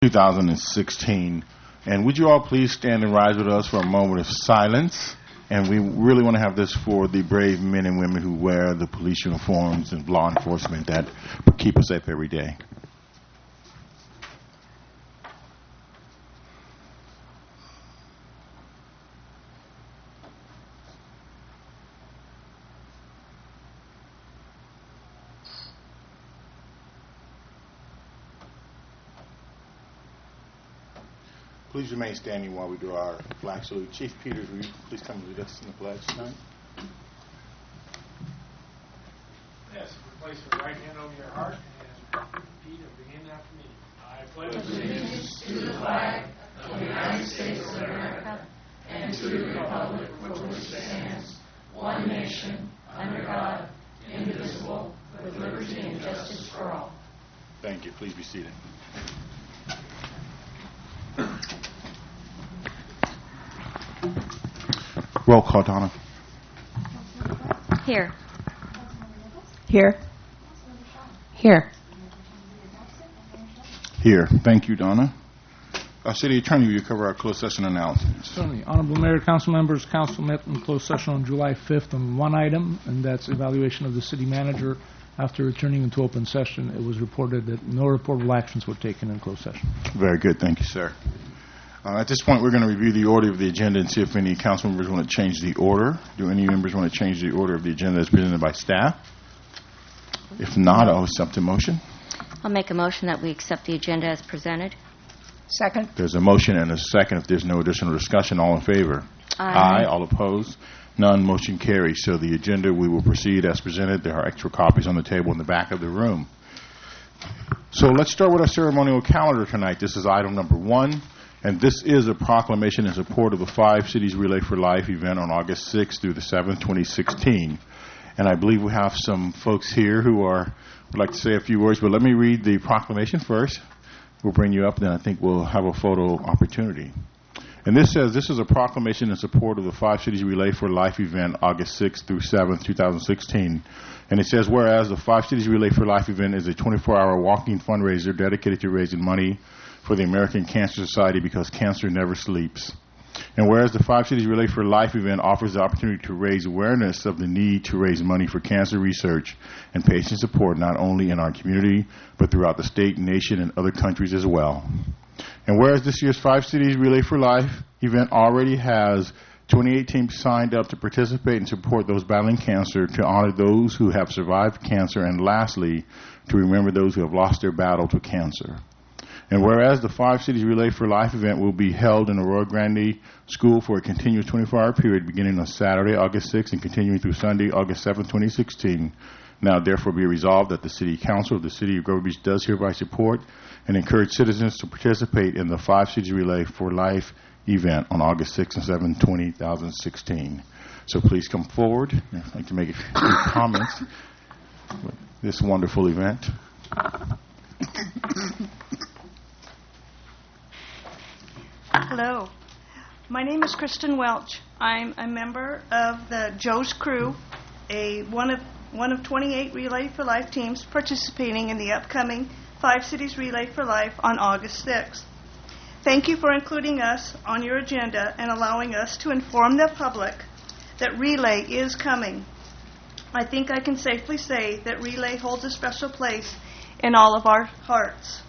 2016. And would you all please stand and rise with us for a moment of silence? And we really want to have this for the brave men and women who wear the police uniforms and law enforcement that keep us safe every day. Please remain standing while we do our flag salute. Chief Peters, will you please come lead us in the pledge tonight? Yes, place your right hand over your heart and repeat and begin after me. I pledge allegiance to the flag of the United States of America and to the republic for which it stands, one nation, under God, indivisible, with liberty and justice for all. Thank you. Please be seated. Roll call, Donna. Here. Here. Here. Here. Thank you, Donna. City Attorney, will you cover our closed session announcements? Certainly. Honorable Mayor, Council members, Council met in closed session on July 5th on one item, and that's evaluation of the city manager. After returning into open session, it was reported that no reportable actions were taken in closed session. Very good. Thank you, sir. At this point, we're going to review the order of the agenda and see if any council members want to change the order. Do any members want to change the order of the agenda as presented by staff? If not, I'll accept a motion. I'll make a motion that we accept the agenda as presented. Second. There's a motion and a second. If there's no additional discussion, all in favor? Aye. All opposed? None. Motion carries. So the agenda, we will proceed as presented. There are extra copies on the table in the back of the room. So let's start with our ceremonial calendar tonight. This is item number 1. And this is a proclamation in support of the 5 Cities Relay for Life event on August 6th through the 7th, 2016. And I believe we have some folks here who would like to say a few words, but let me read the proclamation first. We'll bring you up, then I think we'll have a photo opportunity. And this says, this is a proclamation in support of the 5 Cities Relay for Life event, August 6th through 7th, 2016. And it says, whereas the 5 Cities Relay for Life event is a 24-hour walking fundraiser dedicated to raising money for the American Cancer Society because cancer never sleeps. And whereas the 5 Cities Relay for Life event offers the opportunity to raise awareness of the need to raise money for cancer research and patient support not only in our community, but throughout the state, nation, and other countries as well. And whereas this year's 5 Cities Relay for Life event already has 28 teams signed up to participate and support those battling cancer, to honor those who have survived cancer, and lastly, to remember those who have lost their battle to cancer. And whereas the 5 Cities Relay for Life event will be held in the Rio Grande School for a continuous 24-hour period beginning on Saturday, August 6th, and continuing through Sunday, August 7th, 2016. Now, therefore, be resolved that the City Council of the City of Grover Beach does hereby support and encourage citizens to participate in the 5 Cities Relay for Life event on August 6th and 7th, 2016. So please come forward. I'd like to make a few comments with this wonderful event. Hello. My name is Kristen Welch. I'm a member of the Joe's Crew, one of 28 Relay for Life teams participating in the upcoming 5 Cities Relay for Life on August 6th. Thank you for including us on your agenda and allowing us to inform the public that Relay is coming. I think I can safely say that Relay holds a special place in all of our hearts.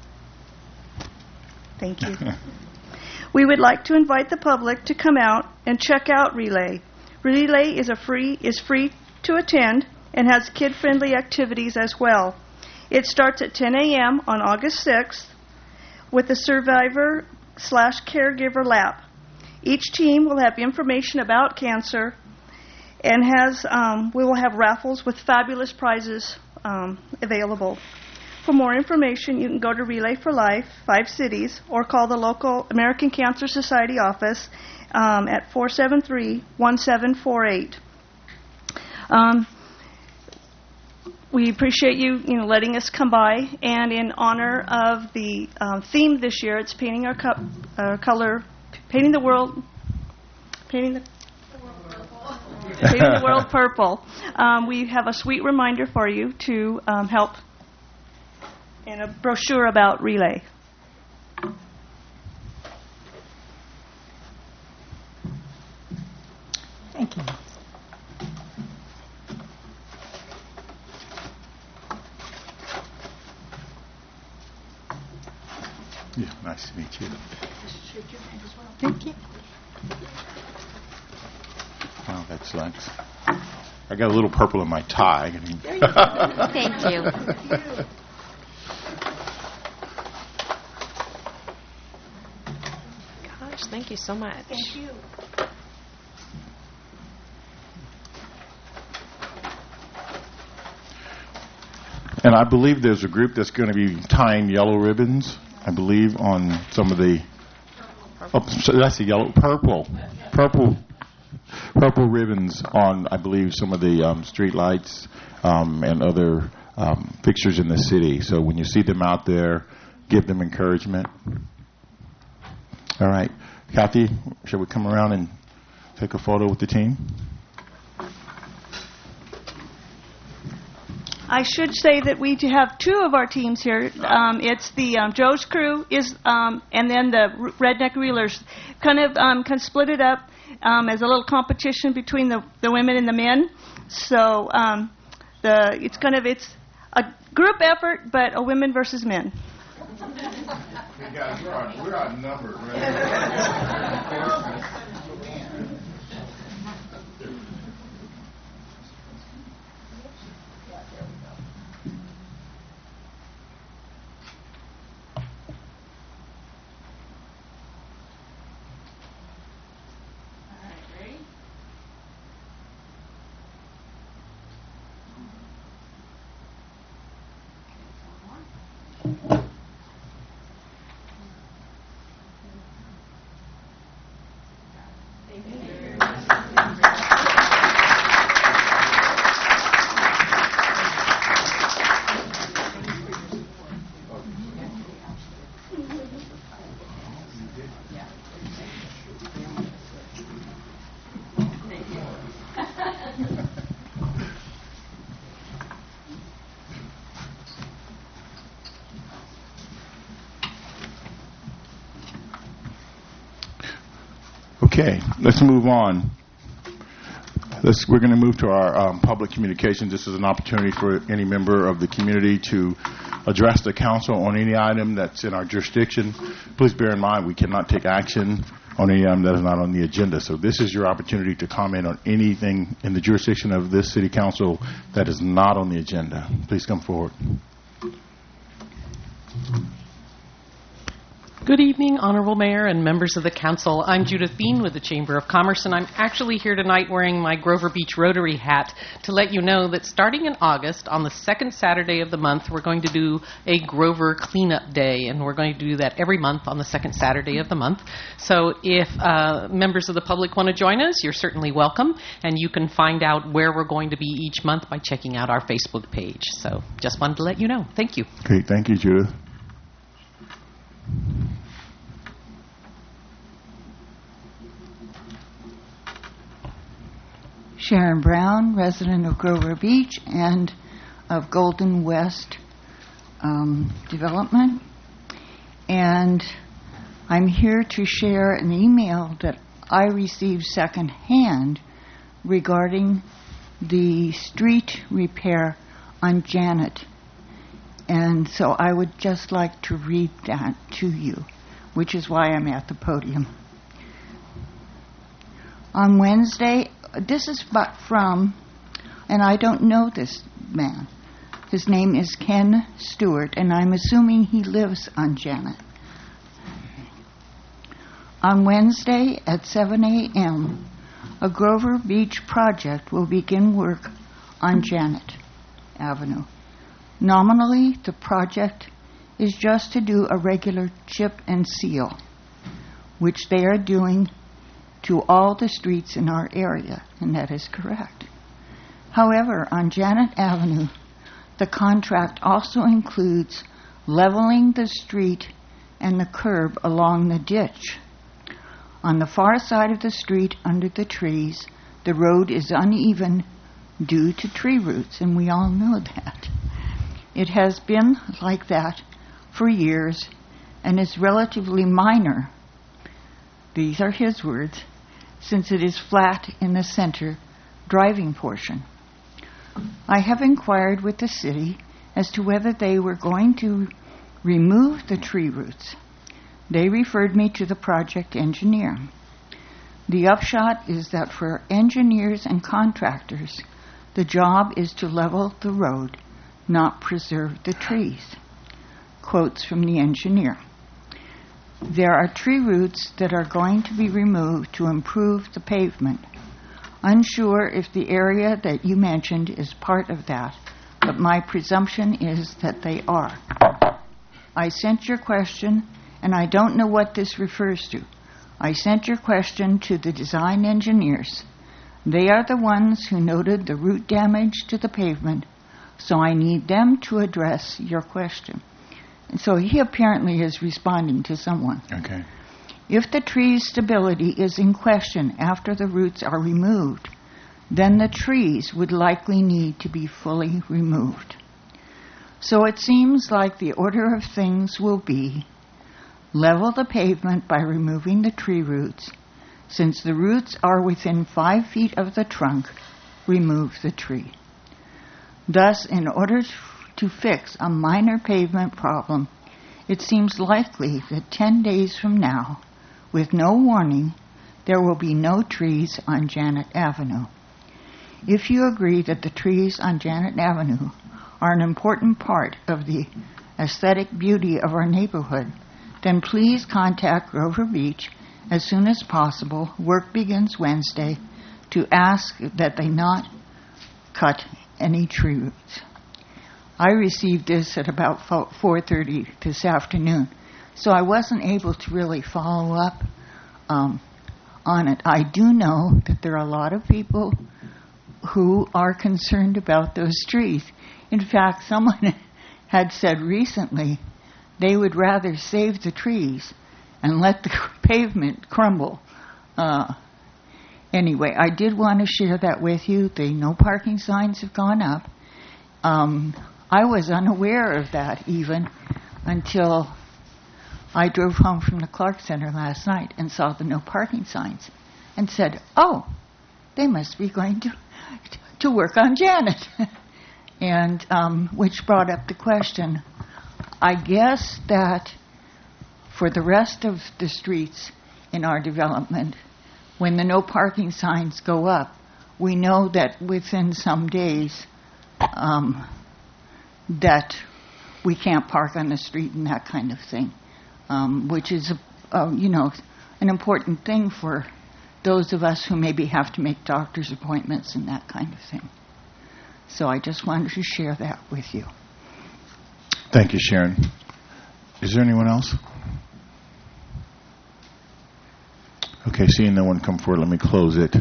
Thank you. We would like to invite the public to come out and check out Relay. Relay is free to attend and has kid-friendly activities as well. It starts at 10 a.m. on August 6th with a survivor/caregiver lap. Each team will have information about cancer and we will have raffles with fabulous prizes available. For more information, you can go to Relay for Life, 5 Cities, or call the local American Cancer Society office at 473-1748. We appreciate you letting us come by, and in honor of the theme this year, it's painting the world purple. We have a sweet reminder for you to help in a brochure about Relay. Yeah, nice to meet you. Thank you. Oh, excellent. I got a little purple in my tie. Thank you. Gosh, thank you so much. Thank you. And I believe there's a group that's going to be tying yellow ribbons, I believe, on some of the... Oh, so that's the purple ribbons on, I believe, some of the street lights and other fixtures in the city. So when you see them out there, give them encouragement. All right. Kathy, shall we come around and take a photo with the team? I should say that we do have two of our teams here. It's the Joe's Crew and then the Redneck Reelers. Kind of split it up as a little competition between the women and the men. So it's a group effort, but a women versus men. Hey guys, we're outnumbered, right? Okay, let's move on. We're going to move to our public communications. This is an opportunity for any member of the community to address the council on any item that's in our jurisdiction. Please bear in mind we cannot take action on any item that is not on the agenda. So this is your opportunity to comment on anything in the jurisdiction of this city council that is not on the agenda. Please come forward. Good evening, Honorable Mayor and members of the Council. I'm Judith Bean with the Chamber of Commerce, and I'm actually here tonight wearing my Grover Beach Rotary hat to let you know that starting in August, on the second Saturday of the month, we're going to do a Grover Cleanup Day, and we're going to do that every month on the second Saturday of the month. So if members of the public want to join us, you're certainly welcome, and you can find out where we're going to be each month by checking out our Facebook page. So just wanted to let you know. Thank you. Okay, thank you, Judith. Sharon Brown, resident of Grover Beach and of Golden West Development. And I'm here to share an email that I received secondhand regarding the street repair on Janet. And so I would just like to read that to you, which is why I'm at the podium. On Wednesday, this is from, and I don't know this man. His name is Ken Stewart, and I'm assuming he lives on Janet. On Wednesday at 7 a.m., a Grover Beach project will begin work on Janet Avenue. Nominally, the project is just to do a regular chip and seal, which they are doing to all the streets in our area, and that is correct. However, on Janet Avenue, the contract also includes leveling the street and the curb along the ditch. On the far side of the street, under the trees, the road is uneven due to tree roots, and we all know that. It has been like that for years and is relatively minor. These are his words, since it is flat in the center driving portion. I have inquired with the city as to whether they were going to remove the tree roots. They referred me to the project engineer. The upshot is that for engineers and contractors, the job is to level the road, not preserve the trees. Quotes from the engineer. There are tree roots that are going to be removed to improve the pavement. Unsure if the area that you mentioned is part of that, but my presumption is that they are. I sent your question, and I don't know what this refers to. I sent your question to the design engineers. They are the ones who noted the root damage to the pavement, so I need them to address your question. And so he apparently is responding to someone. Okay. If the tree's stability is in question after the roots are removed, then the trees would likely need to be fully removed. So it seems like the order of things will be level the pavement by removing the tree roots. Since the roots are within 5 feet of the trunk, remove the tree. Thus, in order to fix a minor pavement problem, it seems likely that 10 days from now, with no warning, there will be no trees on Janet Avenue. If you agree that the trees on Janet Avenue are an important part of the aesthetic beauty of our neighborhood, then please contact Grover Beach as soon as possible. Work begins Wednesday to ask that they not cut any tree roots. I received this at about 4:30 this afternoon, so I wasn't able to really follow up on it. I do know that there are a lot of people who are concerned about those trees. In fact, someone had said recently they would rather save the trees and let the pavement crumble. Anyway, I did want to share that with you. The no parking signs have gone up. I was unaware of that even until I drove home from the Clark Center last night and saw the no parking signs and said, oh, they must be going to work on Janet. And which brought up the question, I guess that for the rest of the streets in our development, when the no parking signs go up, we know that within some days that we can't park on the street and that kind of thing, which is, an important thing for those of us who maybe have to make doctor's appointments and that kind of thing. So I just wanted to share that with you. Thank you, Sharon. Is there anyone else? Okay, seeing no one come forward, let me close it.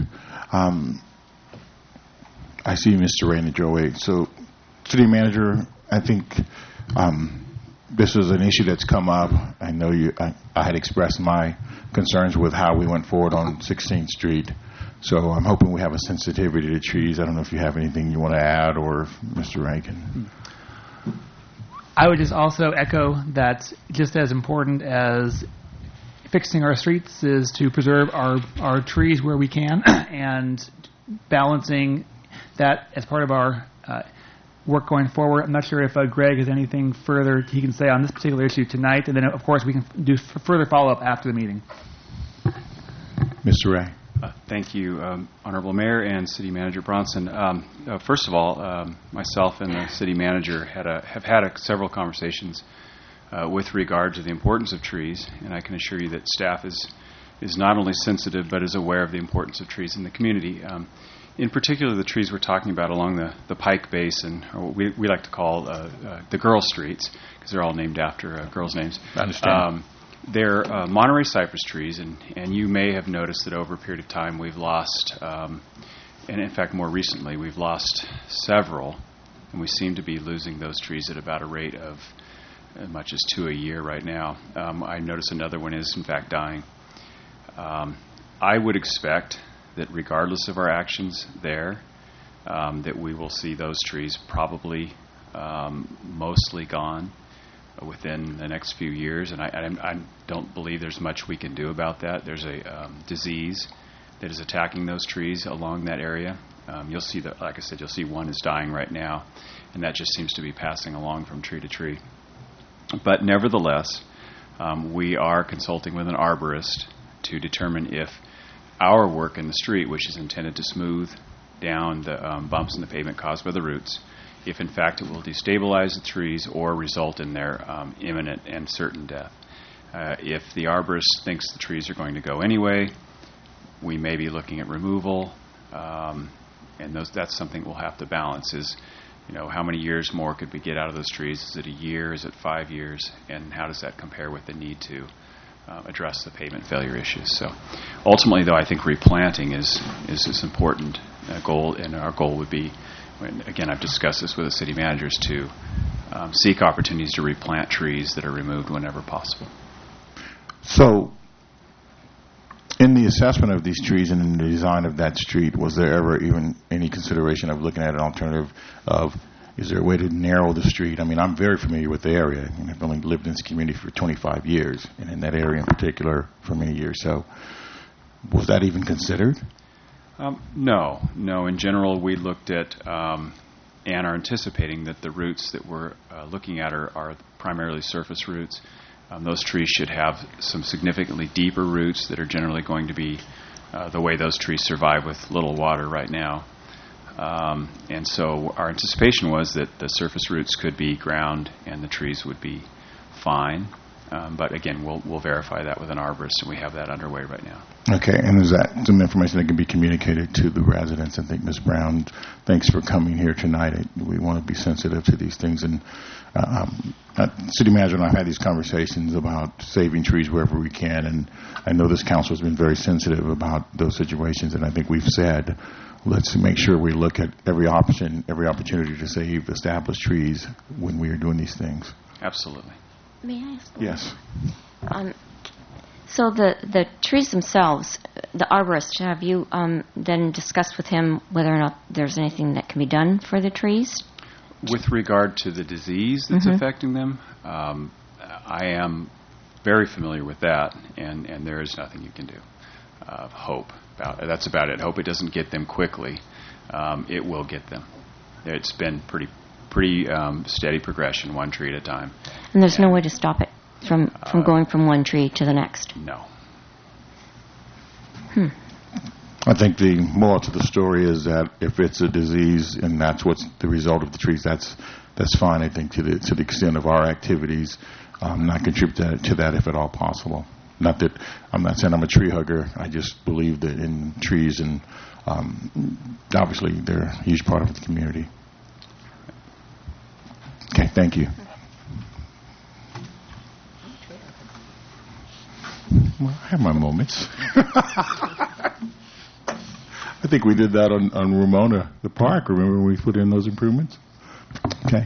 I see Mr. Ray in the doorway. So, City Manager, I think this is an issue that's come up. I know I had expressed my concerns with how we went forward on 16th Street. So I'm hoping we have a sensitivity to trees. I don't know if you have anything you want to add, or if Mr. Ray can. I would just also echo that just as important as fixing our streets is to preserve our trees where we can, and balancing that as part of our work going forward. I'm not sure if Greg has anything further he can say on this particular issue tonight, and then, of course, we can do further follow-up after the meeting. Mr. Ray. Thank you, Honorable Mayor and City Manager Bronson. First of all, myself and the City Manager have had several conversations with regard to the importance of trees, and I can assure you that staff is not only sensitive but is aware of the importance of trees in the community. In particular, the trees we're talking about along the Pike Basin, or what we like to call the girl streets, because they're all named after girls' names. I understand. They're Monterey cypress trees, and you may have noticed that over a period of time we've lost, and in fact more recently, we've lost several, and we seem to be losing those trees at about a rate of as much as 2 a year right now. I notice another one is in fact dying. I would expect that regardless of our actions there, that we will see those trees probably mostly gone within the next few years, and I don't believe there's much we can do about that. There's a disease that is attacking those trees along that area. You'll see that, like I said, you'll see one is dying right now, and that just seems to be passing along from tree to tree. But nevertheless, We are consulting with an arborist to determine if our work in the street, which is intended to smooth down the bumps in the pavement caused by the roots, if in fact it will destabilize the trees or result in their imminent and certain death. If the arborist thinks the trees are going to go anyway, we may be looking at removal, and that's something we'll have to balance is, how many years more could we get out of those trees? Is it a year? Is it 5 years? And how does that compare with the need to address the pavement failure issues? So ultimately, though, I think replanting is this important goal, and our goal would be, again, I've discussed this with the city managers, to seek opportunities to replant trees that are removed whenever possible. So, in the assessment of these trees and in the design of that street, was there ever even any consideration of looking at an alternative of, is there a way to narrow the street? I mean, I'm very familiar with the area, and I've only lived in this community for 25 years, and in that area in particular for many years. So, was that even considered? No. In general, we looked at and are anticipating that the roots that we're looking at are primarily surface roots. Those trees should have some significantly deeper roots that are generally going to be the way those trees survive with little water right now. And so our anticipation was that the surface roots could be ground and the trees would be fine. But again, we'll verify that with an arborist, and we have that underway right now. Okay, and is that some information that can be communicated to the residents? I think Ms. Brown, thanks for coming here tonight. We want to be sensitive to these things, and City Manager and I have had these conversations about saving trees wherever we can, and I know this council has been very sensitive about those situations, and I think we've said, let's make sure we look at every option, every opportunity to save established trees when we are doing these things. Absolutely. May I ask? Yes. So the trees themselves, the arborist, have you then discussed with him whether or not there's anything that can be done for the trees? With regard to the disease that's affecting them, I am very familiar with that, and there is nothing you can do. Hope. That's about it. Hope it doesn't get them quickly. It will get them. It's been pretty steady progression, one tree at a time. And there's no way to stop it from going from one tree to the next? No. I think the moral to the story is that if it's a disease and that's what's the result of the trees, that's fine. I think to the extent of our activities, not contribute to that if at all possible. Not that I'm not saying I'm a tree hugger. I just believe that in trees, and obviously they're a huge part of the community. Okay, thank you. Well, I have my moments. I think we did that on Ramona, the park. Remember when we put in those improvements? Okay.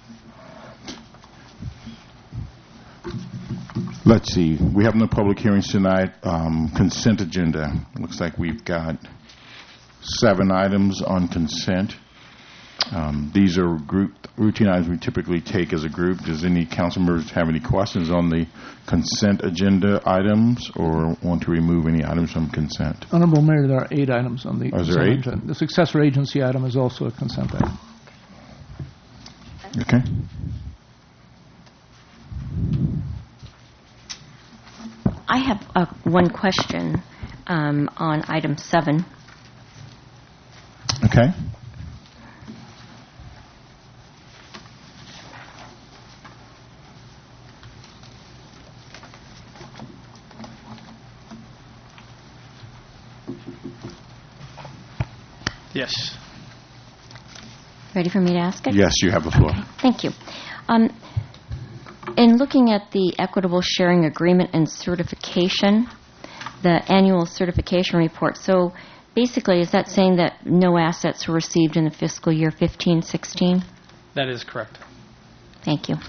Let's see. We have no public hearings tonight. Consent agenda. Looks like we've got 7 items on consent. These are routine items we typically take as a group. Does any council members have any questions on the consent agenda items or want to remove any items from consent? Honorable Mayor, there are 8 items on the consent agenda. The successor agency item is also a consent item. Okay. I have one question on item 7. Okay. Yes. Ready for me to ask it? Yes, you have the floor. Okay, thank you. In looking at the equitable sharing agreement and certification, the annual certification report, so basically is that saying that no assets were received in the fiscal year 15-16? That is correct. Thank you.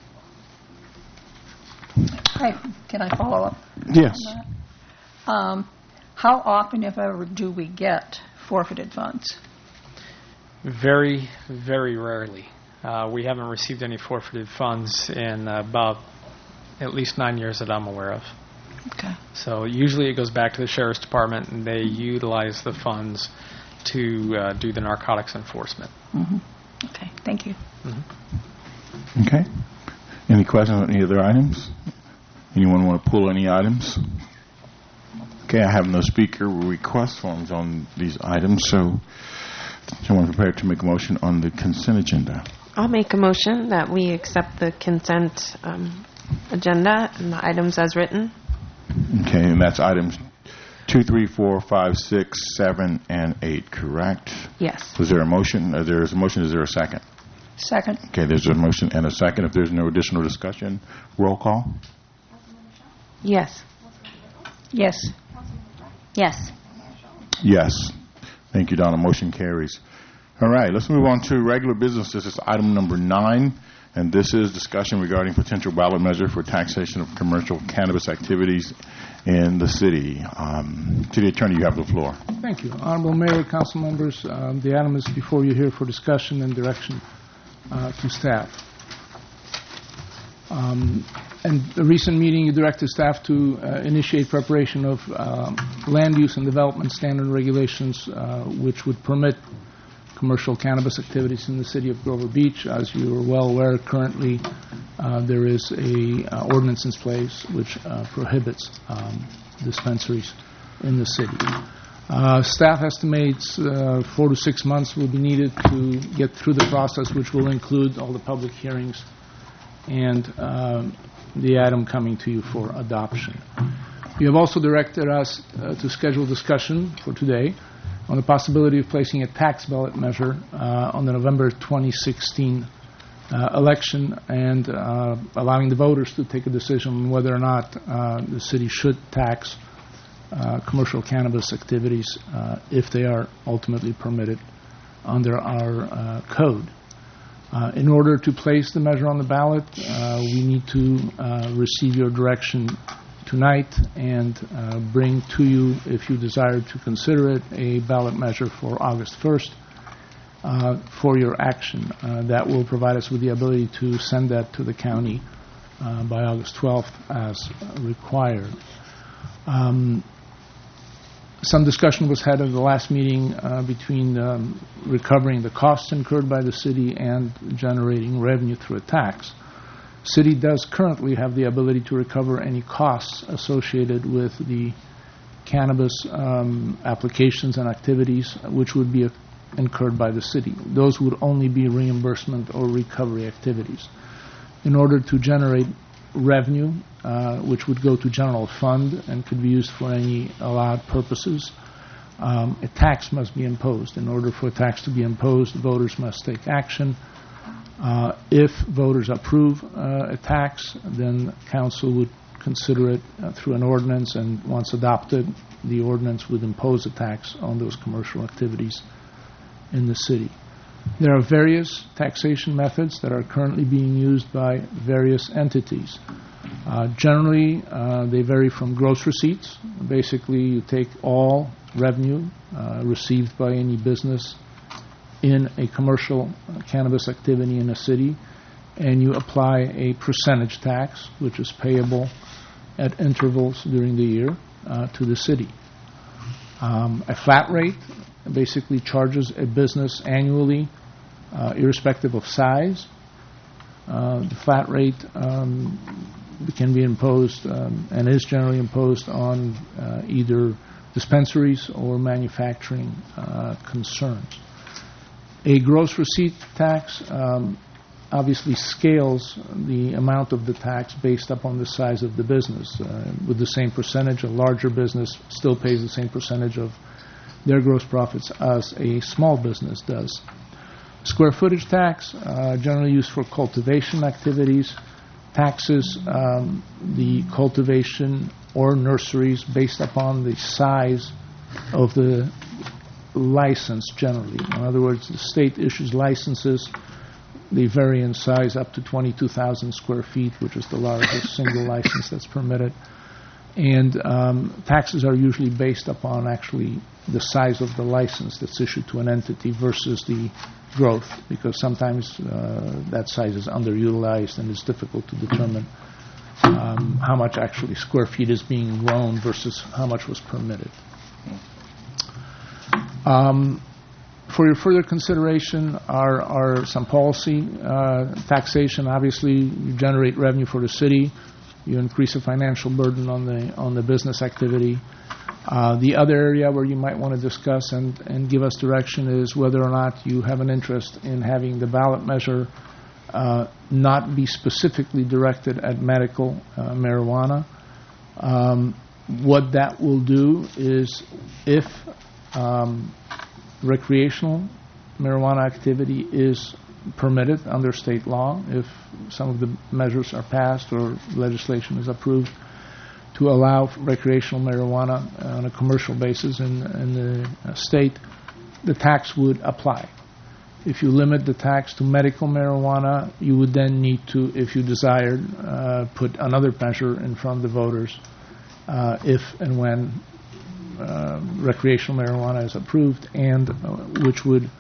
Can I follow up? Yes. On that? How often, if ever, do we get forfeited funds? Very, very rarely. We haven't received any forfeited funds in about at least 9 years that I'm aware of. Okay. So usually it goes back to the Sheriff's Department, and they utilize the funds to do the narcotics enforcement. Mm-hmm. Okay, thank you. Mm-hmm. Okay. Any questions on any other items? Anyone want to pull any items? Okay, I have no speaker request forms on these items, so someone prepared to make a motion on the consent agenda. I'll make a motion that we accept the consent agenda and the items as written. Okay, and that's items 2, 3, 4, 5, 6, 7, and 8, correct? Yes. Was there a motion? There is a motion. Is there a second? Second. Okay, there's a motion and a second. If there's no additional discussion, roll call. Yes. Yes. Yes. Yes. Thank you, Donna. Motion carries. All right, let's move on to regular business. This is item number 9, and this is discussion regarding potential ballot measure for taxation of commercial cannabis activities in the city. City Attorney, you have the floor. Thank you. Honorable Mayor, council members, the item is before you here for discussion and direction to staff. And the recent meeting, you directed staff to initiate preparation of land use and development standard regulations which would permit commercial cannabis activities in the city of Grover Beach. As you are well aware, currently there is a ordinance in place which prohibits dispensaries in the city. Staff estimates 4 to 6 months will be needed to get through the process, which will include all the public hearings and the item coming to you for adoption. You have also directed us to schedule discussion for today on the possibility of placing a tax ballot measure on the November 2016 election and allowing the voters to take a decision on whether or not the city should tax commercial cannabis activities if they are ultimately permitted under our code. In order to place the measure on the ballot, we need to receive your direction tonight and bring to you, if you desire to consider it, a ballot measure for August 1st for your action. That will provide us with the ability to send that to the county by August 12th as required. Some discussion was had at the last meeting between recovering the costs incurred by the city and generating revenue through a tax. City does currently have the ability to recover any costs associated with the cannabis applications and activities which would be incurred by the city. Those would only be reimbursement or recovery activities. In order to generate revenue, which would go to general fund and could be used for any allowed purposes, a tax must be imposed. In order for a tax to be imposed, voters must take action. If voters approve a tax, then council would consider it through an ordinance, and once adopted, the ordinance would impose a tax on those commercial activities in the city. There are various taxation methods that are currently being used by various entities. Generally, they vary from gross receipts. Basically, you take all revenue received by any business in a commercial cannabis activity in a city, and you apply a percentage tax, which is payable at intervals during the year to the city. A flat rate basically charges a business annually, irrespective of size. The flat rate can be imposed and is generally imposed on either dispensaries or manufacturing concerns. A gross receipt tax obviously scales the amount of the tax based upon the size of the business. With the same percentage, a larger business still pays the same percentage of their gross profits as a small business does. Square footage tax, generally used for cultivation activities, taxes the cultivation or nurseries based upon the size of the license generally. In other words, the state issues licenses. They vary in size up to 22,000 square feet, which is the largest single license that's permitted. And taxes are usually based upon actually the size of the license that's issued to an entity versus the growth, because sometimes that size is underutilized and it's difficult to determine how much actually square feet is being grown versus how much was permitted. For your further consideration are some policy taxation. Obviously, you generate revenue for the city. You increase the financial burden on the business activity. The other area where you might want to discuss and give us direction is whether or not you have an interest in having the ballot measure not be specifically directed at medical marijuana. What that will do is if recreational marijuana activity is permitted under state law, if some of the measures are passed or legislation is approved to allow recreational marijuana on a commercial basis in the state, the tax would apply. If you limit the tax to medical marijuana, you would then need to, if you desired, put another measure in front of the voters if and when recreational marijuana is approved, and which would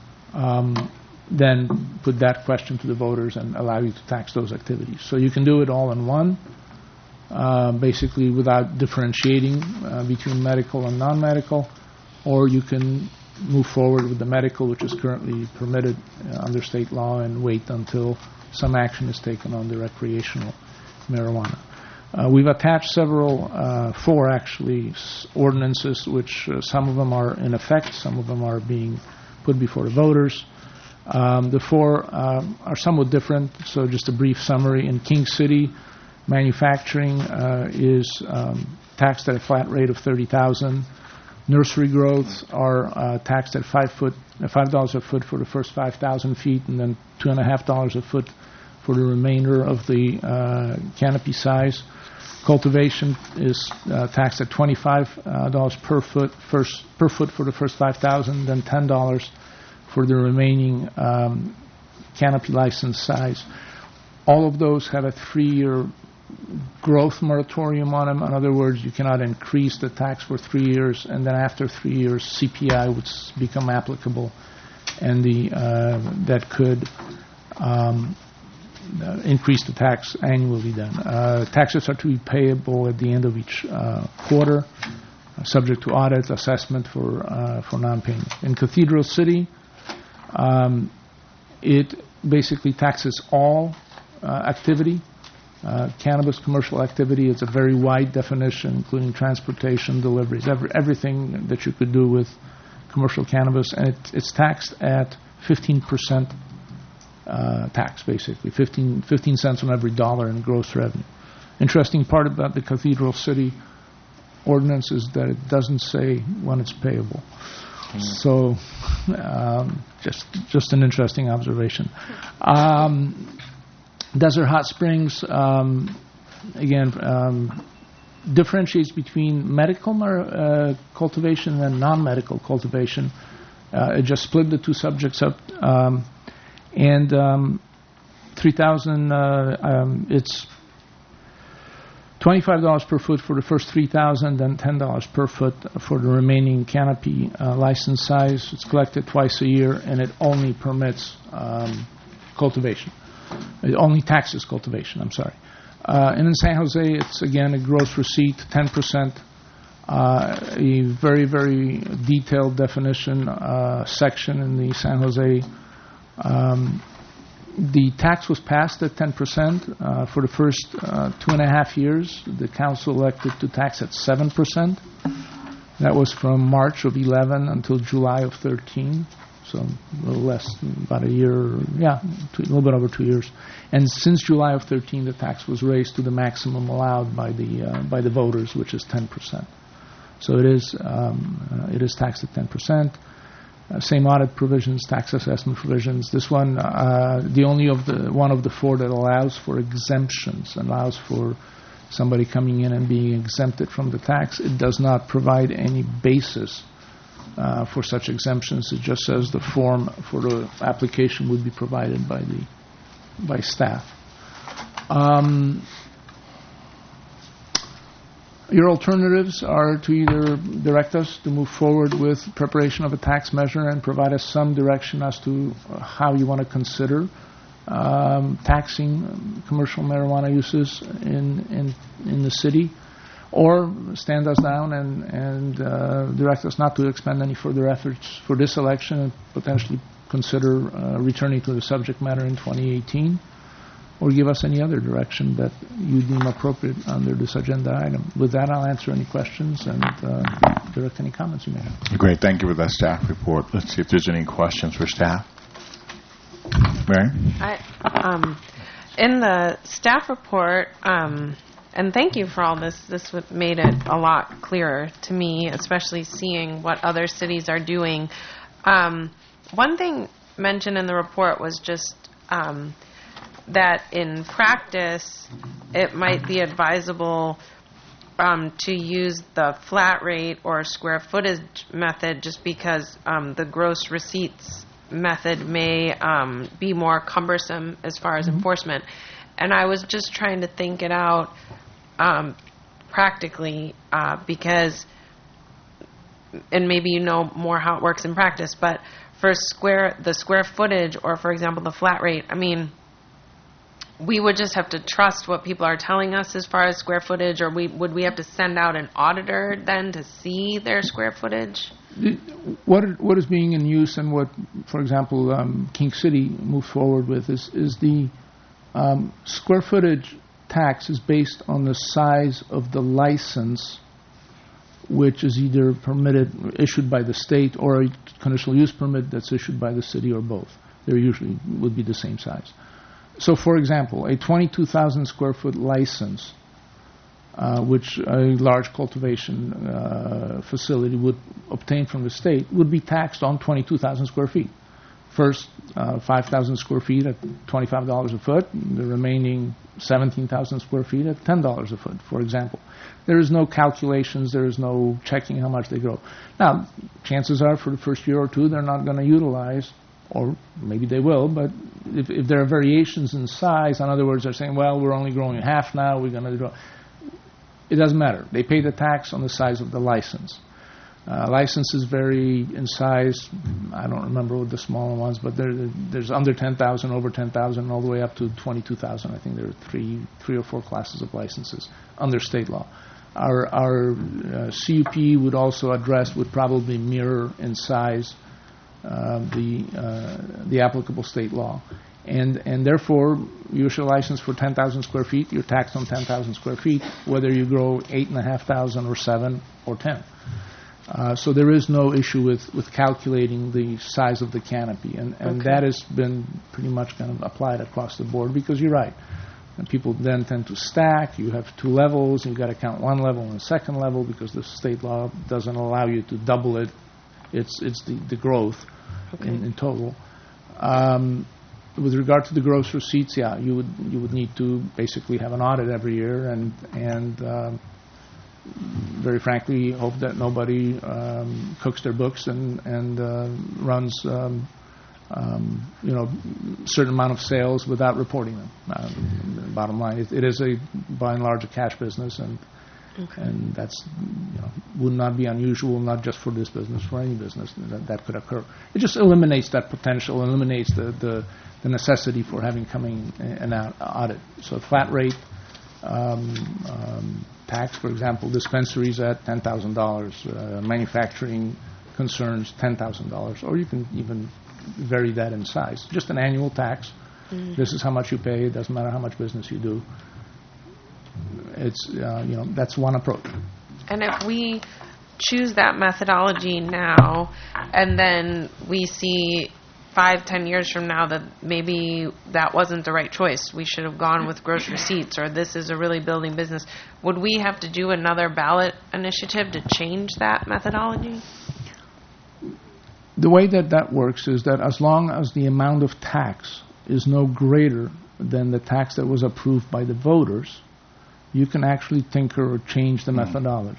then put that question to the voters and allow you to tax those activities. So you can do it all in one, basically without differentiating between medical and non-medical, or you can move forward with the medical, which is currently permitted under state law, and wait until some action is taken on the recreational marijuana. We've attached four actually, ordinances, which some of them are in effect, some of them are being put before the voters. The four are somewhat different, so just a brief summary. In King City, manufacturing is taxed at a flat rate of $30,000. Nursery growths are taxed at $5 a foot for the first 5,000 feet, and then $2.50 a foot for the remainder of the canopy size. Cultivation is taxed at $25 per foot for the first 5,000, then $10 for the remaining canopy license size. All of those have a 3-year growth moratorium on them. In other words, you cannot increase the tax for 3 years, and then after 3 years, CPI would become applicable, and that could increase the tax annually then. Taxes are to be payable at the end of each quarter, subject to audit, assessment for non-payment. In Cathedral City, it basically taxes all activity. Cannabis commercial activity is a very wide definition, including transportation, deliveries, everything that you could do with commercial cannabis, and it's taxed at 15% tax, basically, 15 cents on every dollar in gross revenue. Interesting part about the Cathedral City ordinance is that it doesn't say when it's payable. So, just an interesting observation. Desert Hot Springs, again, differentiates between medical cultivation and non-medical cultivation. It just split the two subjects up, and 3,000. It's $25 per foot for the first 3,000, then $10 per foot for the remaining canopy license size. It's collected twice a year, and it only permits cultivation. It only taxes cultivation, I'm sorry. And in San Jose, it's again a gross receipt, 10%, a very, very detailed definition section in the San Jose. The tax was passed at 10% for the first 2.5 years. The council elected to tax at 7%. That was from March of 11 until July of 13. So a little less, about a year, a little bit over 2 years. And since July of 13, the tax was raised to the maximum allowed by the voters, which is 10%. So it is taxed at 10%. Same audit provisions, tax assessment provisions. This one, one of the four that allows for exemptions, allows for somebody coming in and being exempted from the tax. It does not provide any basis for such exemptions. It just says the form for the application would be provided by staff. Your alternatives are to either direct us to move forward with preparation of a tax measure and provide us some direction as to how you want to consider taxing commercial marijuana uses in the city, or stand us down and direct us not to expend any further efforts for this election and potentially consider returning to the subject matter in 2018. or give us any other direction that you deem appropriate under this agenda item. With that, I'll answer any questions and direct any comments you may have. Great. Thank you for that staff report. Let's see if there's any questions for staff. Mary? In the staff report, and thank you for all this. This made it a lot clearer to me, especially seeing what other cities are doing. One thing mentioned in the report was just that in practice, it might be advisable to use the flat rate or square footage method just because the gross receipts method may be more cumbersome as far as enforcement. And I was just trying to think it out practically because, and maybe you know more how it works in practice, but for the square footage or, for example, the flat rate, I mean, we would just have to trust what people are telling us as far as square footage, or would we have to send out an auditor then to see their square footage? What is being in use and what, for example, King City moved forward with is the square footage tax is based on the size of the license, which is either issued by the state, or a conditional use permit that's issued by the city, or both. They usually would be the same size. So, for example, a 22,000 square foot license, which a large cultivation facility would obtain from the state, would be taxed on 22,000 square feet. First, 5,000 square feet at $25 a foot, the remaining 17,000 square feet at $10 a foot, for example. There is no calculations, there is no checking how much they grow. Now, chances are for the first year or two they're not going to utilize, or maybe they will, but if there are variations in size, in other words, they're saying, well, we're only growing half now, we're going to grow. It doesn't matter. They pay the tax on the size of the license. Licenses vary in size. I don't remember what the smaller ones, but there's under 10,000, over 10,000, all the way up to 22,000. I think there are three or four classes of licenses under state law. Our CUP would probably mirror in size the applicable state law. And therefore, you issue a license for 10,000 square feet, you're taxed on 10,000 square feet, whether you grow 8,500 or 7 or 10. So there is no issue with calculating the size of the canopy, and that has been pretty much kind of applied across the board, because you're right. And people then tend to stack. You have two levels. You've got to count one level and a second level because the state law doesn't allow you to double it. It's the growth in total. With regard to the gross receipts, you would need to basically have an audit every year, and very frankly, hope that nobody cooks their books and runs certain amount of sales without reporting them. Bottom line, it is by and large a cash business, and that's would not be unusual, not just for this business, for any business that could occur. It just eliminates that potential, eliminates the necessity for having coming an audit. So flat rate tax, for example, dispensaries at $10,000, manufacturing concerns $10,000, or you can even vary that in size. Just an annual tax. This is how much you pay. It doesn't matter how much business you do. It's that's one approach. And if we choose that methodology now, and then we see 5-10 years from now that maybe that wasn't the right choice, we should have gone with gross receipts, or this is a really building business, would we have to do another ballot initiative to change that methodology? The way that works is that as long as the amount of tax is no greater than the tax that was approved by the voters, you can actually tinker or change the methodology.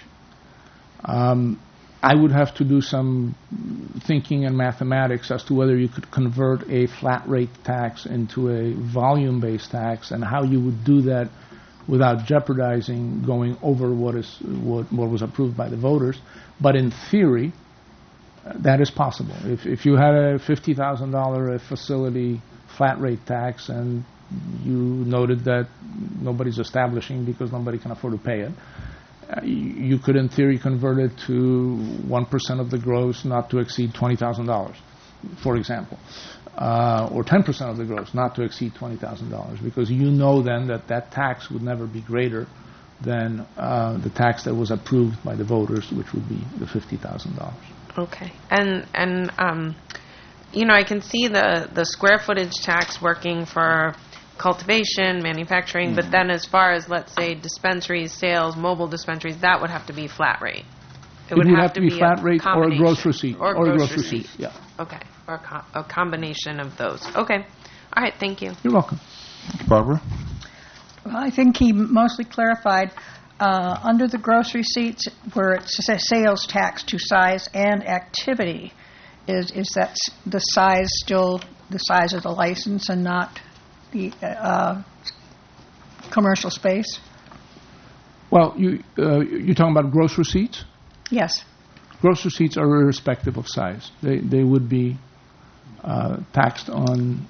I would have to do some thinking and mathematics as to whether you could convert a flat rate tax into a volume-based tax, and how you would do that without jeopardizing going over what was approved by the voters. But in theory, that is possible. If you had a $50,000 facility flat rate tax and you noted that nobody's establishing because nobody can afford to pay it, you could in theory convert it to 1% of the gross, not to exceed $20,000, for example. or 10% of the gross, not to exceed $20,000, because you know then that that tax would never be greater than the tax that was approved by the voters, which would be the $50,000. Okay. And I can see the square footage tax working for cultivation, manufacturing, but then as far as, let's say, dispensaries, sales, mobile dispensaries, that would have to be flat rate. It would have to be flat rate or a gross receipt. Or gross receipt. Yeah. Okay. Or a combination of those. Okay. All right. Thank you. You're welcome. Barbara? Well, I think he mostly clarified under the gross receipts where it says sales tax to size and activity. Is that the size still the size of the license and not the commercial space? Well, you're talking about gross receipts? Yes. Gross receipts are irrespective of size. They would be taxed on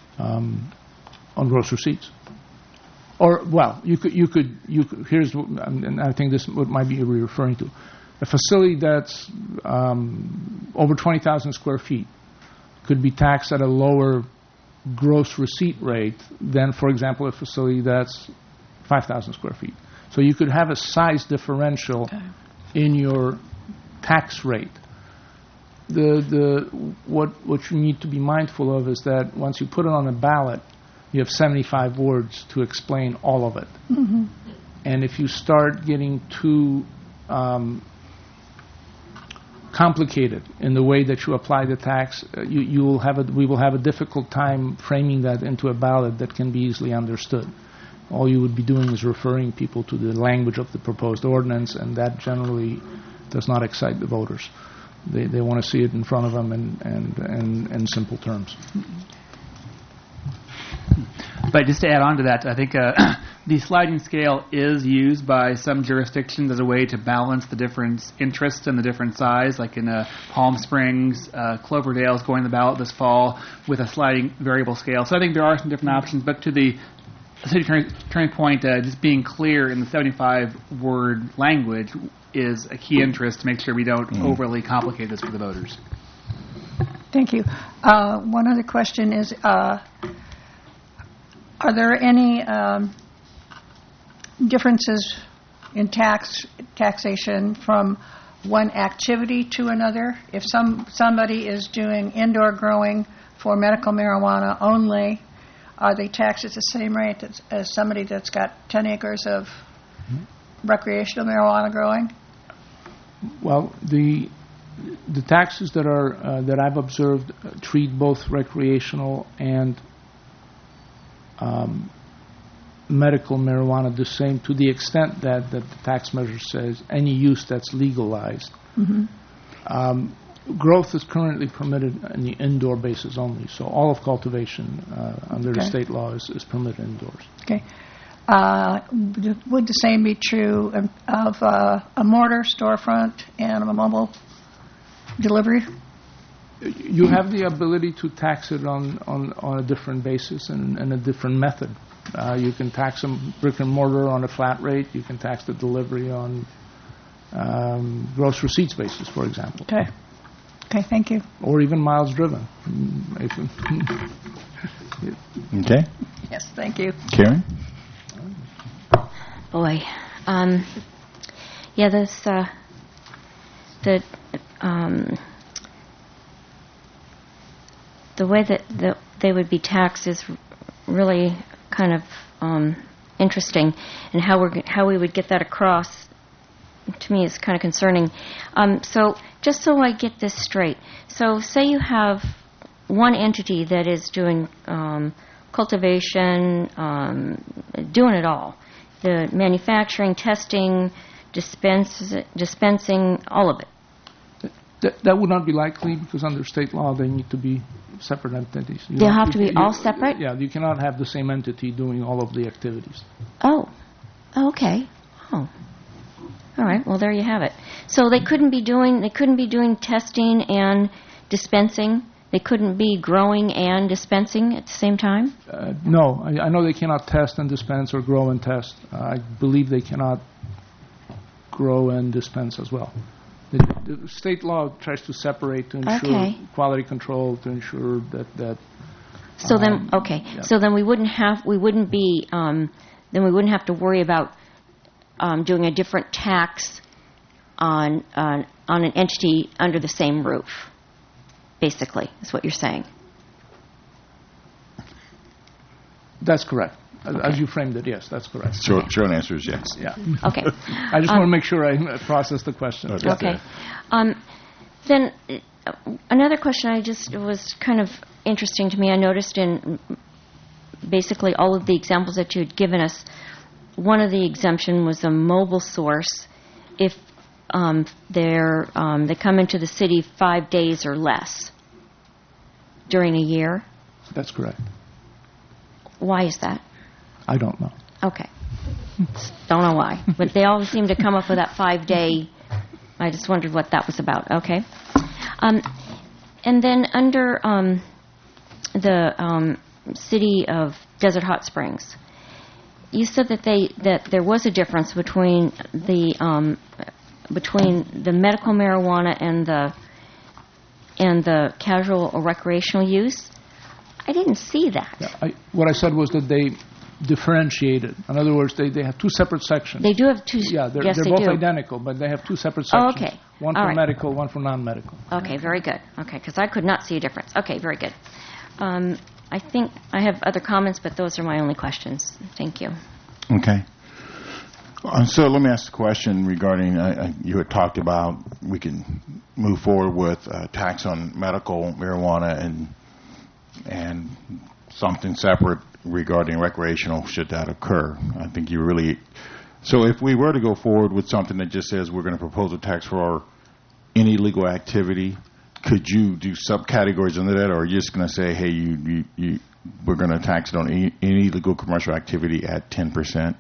gross receipts. Or, well, you could. Here's what, and I think this might be what you're referring to. A facility that's over 20,000 square feet could be taxed at a lower gross receipt rate than, for example, a facility that's 5,000 square feet. So you could have a size differential in your tax rate. What you need to be mindful of is that once you put it on a ballot, you have 75 words to explain all of it. Mm-hmm. And if you start getting too complicated in the way that you apply the tax, we will have a difficult time framing that into a ballot that can be easily understood. All you would be doing is referring people to the language of the proposed ordinance, and that generally does not excite the voters. They want to see it in front of them in simple terms. But just to add on to that, I think the sliding scale is used by some jurisdictions as a way to balance the different interests and the different size, like in Palm Springs, Cloverdale is going to the ballot this fall with a sliding variable scale. So I think there are some different options, but to the city attorney's point, just being clear in the 75-word language is a key interest to make sure we don't overly complicate this for the voters. Thank you. One other question is, are there any differences in taxation from one activity to another? If somebody is doing indoor growing for medical marijuana only, are they taxed at the same rate as somebody that's got 10 acres of recreational marijuana growing? Well, the taxes that I've observed treat both recreational and medical marijuana the same, to the extent that the tax measure says any use that's legalized. Mm-hmm. Growth is currently permitted on the indoor basis only, so all of cultivation under the state law is permitted indoors. Okay. Would the same be true of a mortar storefront and a mobile delivery? You have the ability to tax it on a different basis and a different method. You can tax a brick and mortar on a flat rate. You can tax the delivery on gross receipts basis, for example. Okay. Okay, thank you. Or even miles driven. Okay. Yes, thank you. Karen? Boy. Yeah, this, the way that they would be taxed is really kind of interesting, and how we would get that across, to me, is kind of concerning. So just so I get this straight, so say you have one entity that is doing cultivation, doing it all, the manufacturing, testing, dispensing, all of it. That would not be likely, because under state law they need to be separate entities. They'll have to be all separate? Yeah, you cannot have the same entity doing all of the activities. Oh, okay. Oh, all right. Well, there you have it. So they couldn't be doing testing and dispensing. They couldn't be growing and dispensing at the same time. No, I know they cannot test and dispense or grow and test. I believe they cannot grow and dispense as well. The state law tries to separate to ensure Okay. quality control, to ensure that So then, okay. yeah. So then we wouldn't have to worry about doing a different tax on an entity under the same roof. Basically, is what you're saying. That's correct. As you framed it, yes, that's correct. Short answer is yes. Yeah. Okay. I just want to make sure I process the question. Okay. Then another question it was kind of interesting to me. I noticed in basically all of the examples that you had given us, one of the exemption was a mobile source if they come into the city 5 days or less during a year. That's correct. Why is that? I don't know. Okay. Don't know why. But they always seem to come up with that 5-day. I just wondered what that was about. Okay. And then under the city of Desert Hot Springs, you said that there was a difference between the medical marijuana and the casual or recreational use. I didn't see that. Yeah, what I said was that they differentiated. In other words, they have two separate sections. They do have two. Yeah, they're yes, they both do. identical, but they have two separate sections. Oh, okay. One All for right. medical, one for non-medical. Okay, very good. Okay, because I could not see a difference. Okay, very good. I think I have other comments, but those are my only questions. Thank you. Okay. So let me ask the question regarding, you had talked about we can move forward with tax on medical marijuana and something separate regarding recreational should that occur. I think you really... So if we were to go forward with something that just says we're going to propose a tax for any legal activity, could you do subcategories under that, or are you just going to say, hey, we're going to tax it on any legal commercial activity at 10%?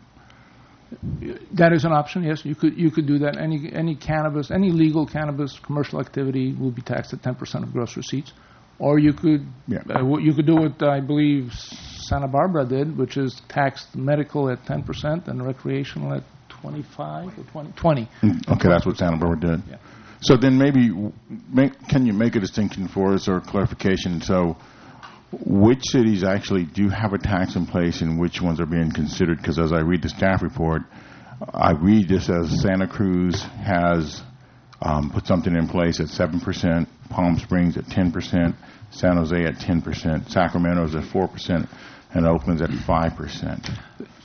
That is an option, yes. You could do that. Any legal cannabis commercial activity will be taxed at 10% of gross receipts. Or you could do what I believe Santa Barbara did, which is tax medical at 10% and recreational at 25 or 20. Okay, that's what Santa Barbara did. Yeah. So then maybe can you make a distinction for us or clarification? So which cities actually do have a tax in place and which ones are being considered? Because as I read the staff report, I read this as Santa Cruz has put something in place at 7%, Palm Springs at 10%, San Jose at 10%, Sacramento's at 4%, and Oakland's at 5%.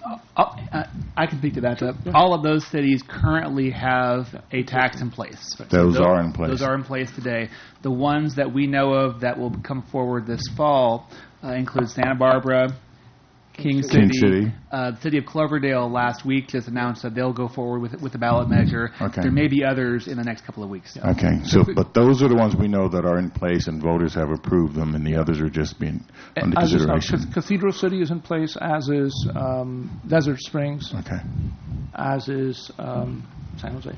I can speak to that. All of those cities currently have a tax in place. Those are in place. Those are in place today. The ones that we know of that will come forward this fall include Santa Barbara, King City. The city of Cloverdale last week just announced that they'll go forward with the ballot measure. Okay. There may be others in the next couple of weeks. Okay, but those are the ones we know that are in place and voters have approved them, and the others are just being under consideration. Cathedral City is in place, as is Desert Springs, Okay. as is San Jose.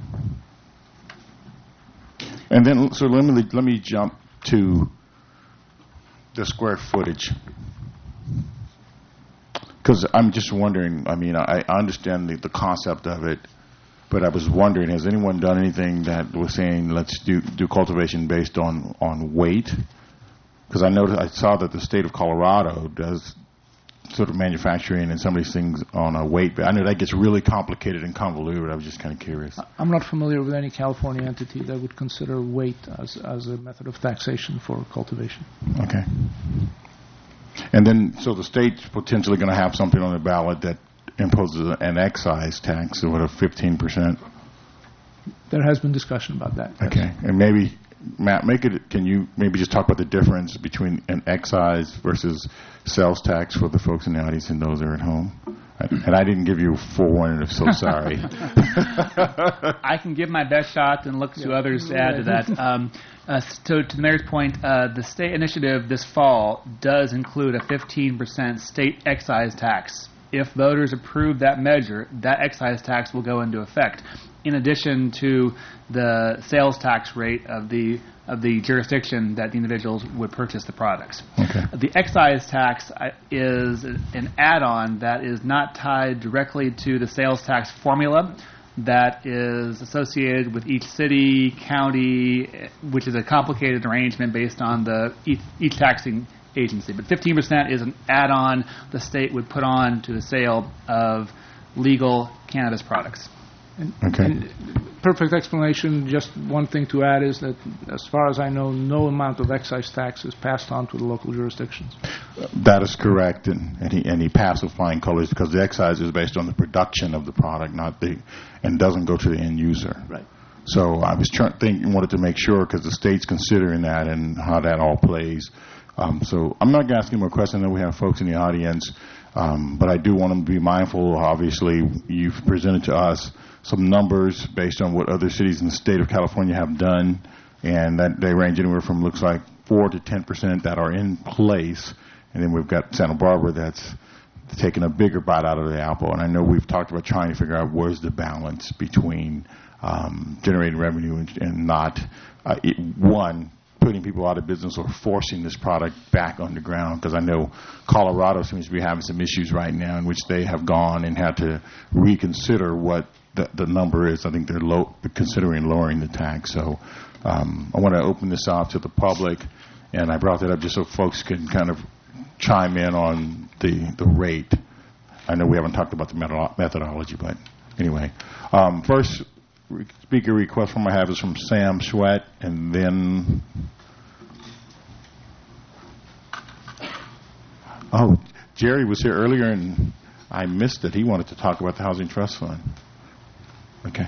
And then, so let me jump to the square footage. Because I'm just wondering, I mean, I understand the concept of it, but I was wondering, has anyone done anything that was saying let's do cultivation based on weight? Because I saw that the state of Colorado does sort of manufacturing and some of these things on a weight. But I know that gets really complicated and convoluted. I was just kind of curious. I'm not familiar with any California entity that would consider weight as a method of taxation for cultivation. Okay. And then, so the state's potentially going to have something on the ballot that imposes an excise tax of 15%. There has been discussion about that. Yes. Okay, and maybe Matt, can you maybe just talk about the difference between an excise versus sales tax for the folks in the audience and those that are at home? And I didn't give you a forewarning, I'm so sorry. I can give my best shot and look to others to add to that. So to the mayor's point, the state initiative this fall does include a 15% state excise tax. If voters approve that measure, that excise tax will go into effect, in addition to the sales tax rate of the jurisdiction that the individuals would purchase the products. Okay. The excise tax is an add-on that is not tied directly to the sales tax formula. that is associated with each city, county, which is a complicated arrangement based on each taxing agency. But 15% is an add-on the state would put on to the sale of legal cannabis products. And perfect explanation. Just one thing to add is that, as far as I know, no amount of excise tax is passed on to the local jurisdictions. That is correct, and he passed with flying colors because the excise is based on the production of the product, and doesn't go to the end user. Right. So I was wanted to make sure because the state's considering that and how that all plays. So I'm not going to ask any more questions. I know we have folks in the audience, but I do want them to be mindful. Obviously, you've presented to us some numbers based on what other cities in the state of California have done, and that they range anywhere from, looks like, 4 to 10% that are in place. And then we've got Santa Barbara that's taking a bigger bite out of the apple. And I know we've talked about trying to figure out where's the balance between generating revenue and not, putting people out of business or forcing this product back underground, because I know Colorado seems to be having some issues right now in which they have gone and had to reconsider what the number is. I think they're considering lowering the tax. So I want to open this out to the public, and I brought that up just so folks can kind of chime in on the rate. I know we haven't talked about the methodology, but anyway. First speaker request I have is from Sam Sweat, and then... Oh, Jerry was here earlier, and I missed it. He wanted to talk about the Housing Trust Fund. Okay.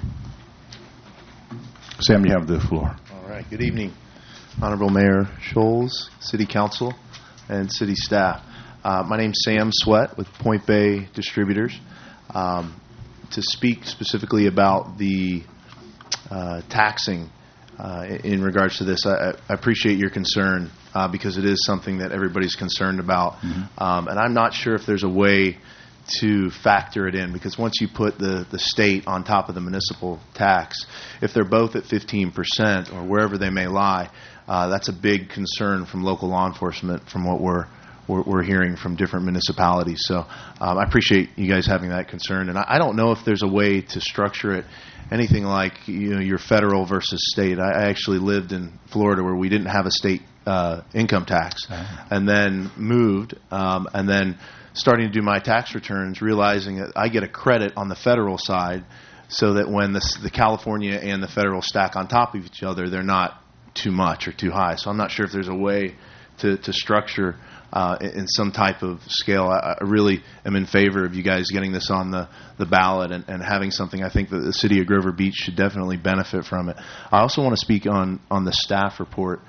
Sam, you have the floor. All right. Good evening, Honorable Mayor Scholes, City Council, and City staff. My name's Sam Sweat with Point Bay Distributors. To speak specifically about the taxing in regards to this, I appreciate your concern because it is something that everybody's concerned about. Mm-hmm. And I'm not sure if there's a way to factor it in, because once you put the state on top of the municipal tax, if they're both at 15% or wherever they may lie, that's a big concern from local law enforcement from what we're hearing from different municipalities. So I appreciate you guys having that concern. And I don't know if there's a way to structure it anything like your federal versus state. I actually lived in Florida where we didn't have a state income tax, and then moved, and then starting to do my tax returns, realizing that I get a credit on the federal side, so that when the California and the federal stack on top of each other, they're not too much or too high. So I'm not sure if there's a way to structure in some type of scale. I really am in favor of you guys getting this on the ballot and having something. I think that the city of Grover Beach should definitely benefit from it. I also want to speak on the staff report.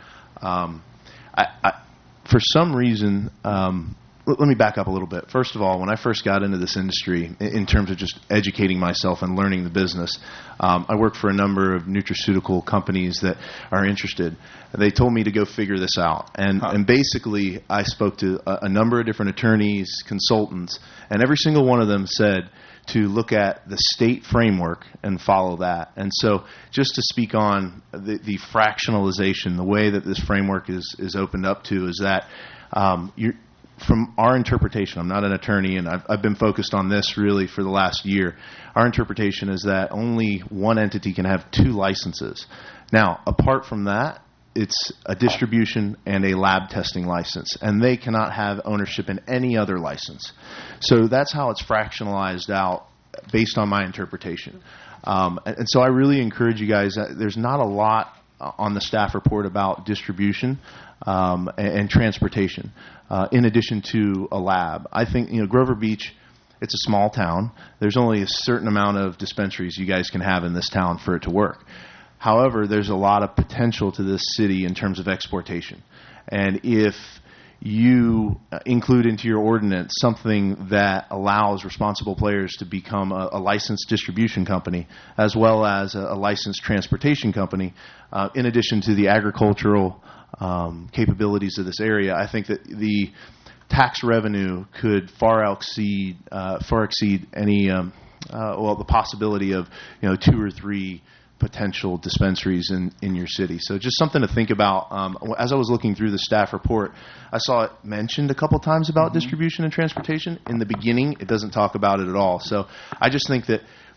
For some reason, let me back up a little bit. First of all, when I first got into this industry, in terms of just educating myself and learning the business, I worked for a number of nutraceutical companies that are interested. They told me to go figure this out. And basically, I spoke to a number of different attorneys, consultants, and every single one of them said to look at the state framework and follow that. And so just to speak on the fractionalization, the way that this framework is opened up to is that from our interpretation, I'm not an attorney, and I've been focused on this really for the last year. Our interpretation is that only one entity can have 2 licenses. Now, apart from that, it's a distribution and a lab testing license, and they cannot have ownership in any other license. So that's how it's fractionalized out based on my interpretation. And so I really encourage you guys, there's not a lot on the staff report about distribution and transportation, in addition to a lab. I think, Grover Beach, it's a small town. There's only a certain amount of dispensaries you guys can have in this town for it to work. However, there's a lot of potential to this city in terms of exportation. And if you include into your ordinance something that allows responsible players to become a licensed distribution company as well as a licensed transportation company, in addition to the agricultural capabilities of this area, I think that the tax revenue could far exceed any the possibility of 2 or 3 potential dispensaries in your city. So just something to think about. As I was looking through the staff report, I saw it mentioned a couple times about distribution and transportation. In the beginning, it doesn't talk about it at all. So I just think that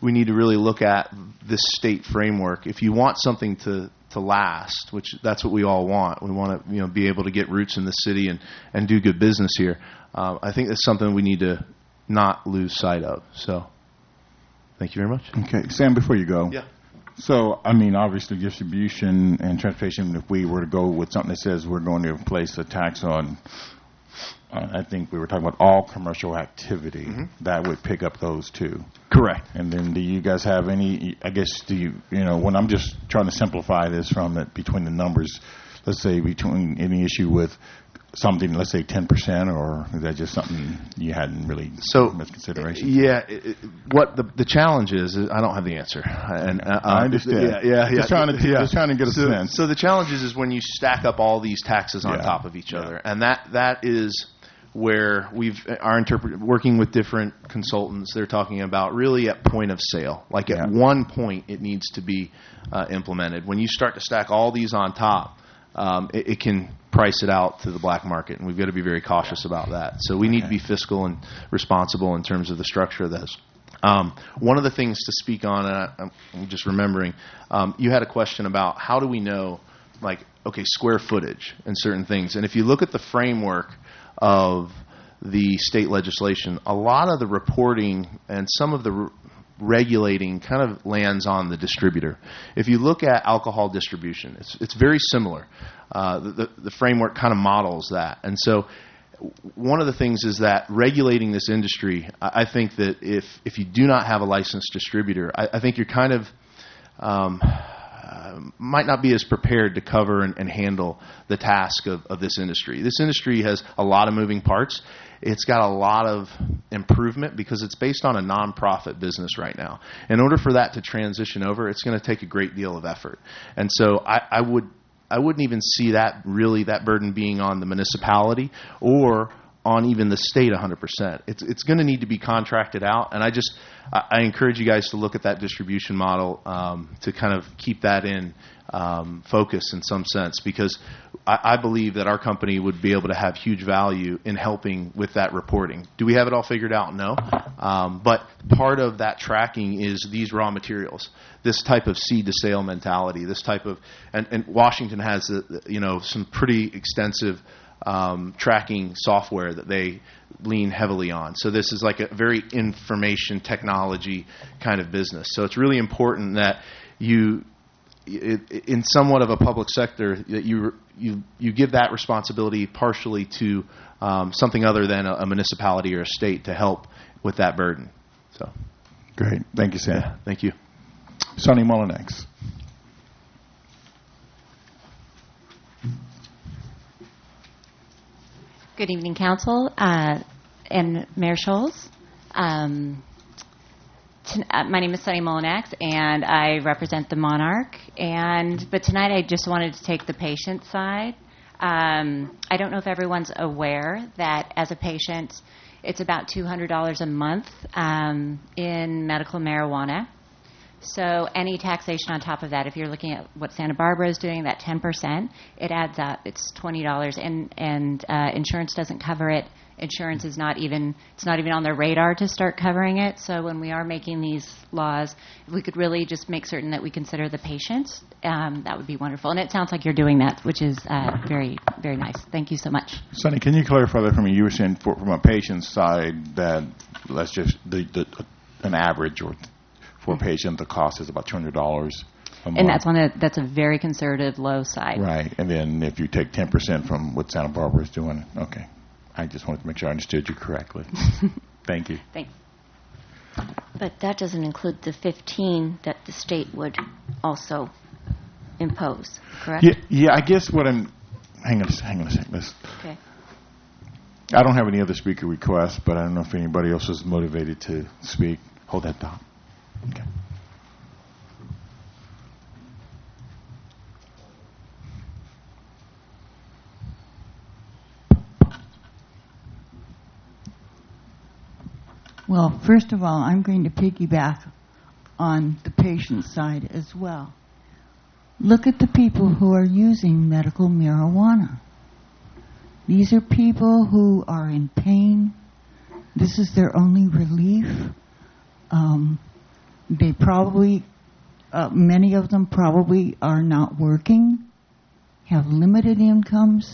we need to really look at this state framework. If you want something to last, which that's what we all want. We want to be able to get roots in the city and do good business here. I think that's something we need to not lose sight of. So, thank you very much. Okay, Sam, before you go. Yeah. So, I mean, obviously, distribution and transportation, if we were to go with something that says we're going to place a tax on, I think we were talking about all commercial activity, that would pick up those two. Correct. And then do you guys have any, I guess, when I'm just trying to simplify this from it between the numbers, let's say between any issue with something, let's say 10%, or is that just something you hadn't really taken into consideration? Yeah, what the challenge is I don't have the answer. And I understand. Yeah. Just trying to get a sense. So the challenge is when you stack up all these taxes on top of each other, and that is where working with different consultants, they're talking about really at point of sale. Like at one point it needs to be implemented. When you start to stack all these on top, it can price it out to the black market, and we've got to be very cautious about that. So we need to be fiscal and responsible in terms of the structure of this. One of the things to speak on, and I'm just remembering, you had a question about how do we know, square footage and certain things. And if you look at the framework of the state legislation, a lot of the reporting and some of the regulating kind of lands on the distributor. If you look at alcohol distribution, it's very similar. The framework kind of models that. And so one of the things is that regulating this industry, I think that if you do not have a licensed distributor, I think you're kind of might not be as prepared to cover and handle the task of this industry. This industry has a lot of moving parts. It's got a lot of improvement because it's based on a nonprofit business right now. In order for that to transition over, it's going to take a great deal of effort. And so I wouldn't even see that burden being on the municipality or on even the state 100%. It's going to need to be contracted out, and I encourage you guys to look at that distribution model to kind of keep that in focus in some sense, because I believe that our company would be able to have huge value in helping with that reporting. Do we have it all figured out? No. But part of that tracking is these raw materials, this type of seed to sale mentality, this type of, and Washington has some pretty extensive tracking software that they lean heavily on. So this is like a very information technology kind of business. So it's really important that you, in somewhat of a public sector, that you give that responsibility partially to something other than a municipality or a state to help with that burden. So, great, thank you, Sam. Yeah, thank you, Sonny Mullinex. Good evening, Council and Mayor Scholes. My name is Sonny Mullinex, and I represent the Monarch. But tonight I just wanted to take the patient side. I don't know if everyone's aware that as a patient, it's about $200 a month in medical marijuana. So any taxation on top of that, if you're looking at what Santa Barbara is doing, that 10%, it adds up. It's $20, and insurance doesn't cover it. Insurance is not even on their radar to start covering it. So when we are making these laws, if we could really just make certain that we consider the patients, that would be wonderful. And it sounds like you're doing that, which is very, very nice. Thank you so much. Sonny, can you clarify that for me? You were saying from a patient's side that let's just an average or for a patient, the cost is about $200 a month. And that's a very conservative low side. Right. And then if you take 10% from what Santa Barbara is doing, okay. I just wanted to make sure I understood you correctly. Thank you. Thanks. But that doesn't include the 15 that the state would also impose, correct? Yeah. I guess what I'm. Hang on a second. Okay. I don't have any other speaker requests, but I don't know if anybody else is motivated to speak. Hold that thought. Okay. Well, first of all, I'm going to piggyback on the patient side as well. Look at the people who are using medical marijuana. These are people who are in pain. This is their only relief. They probably, many of them probably are not working, have limited incomes,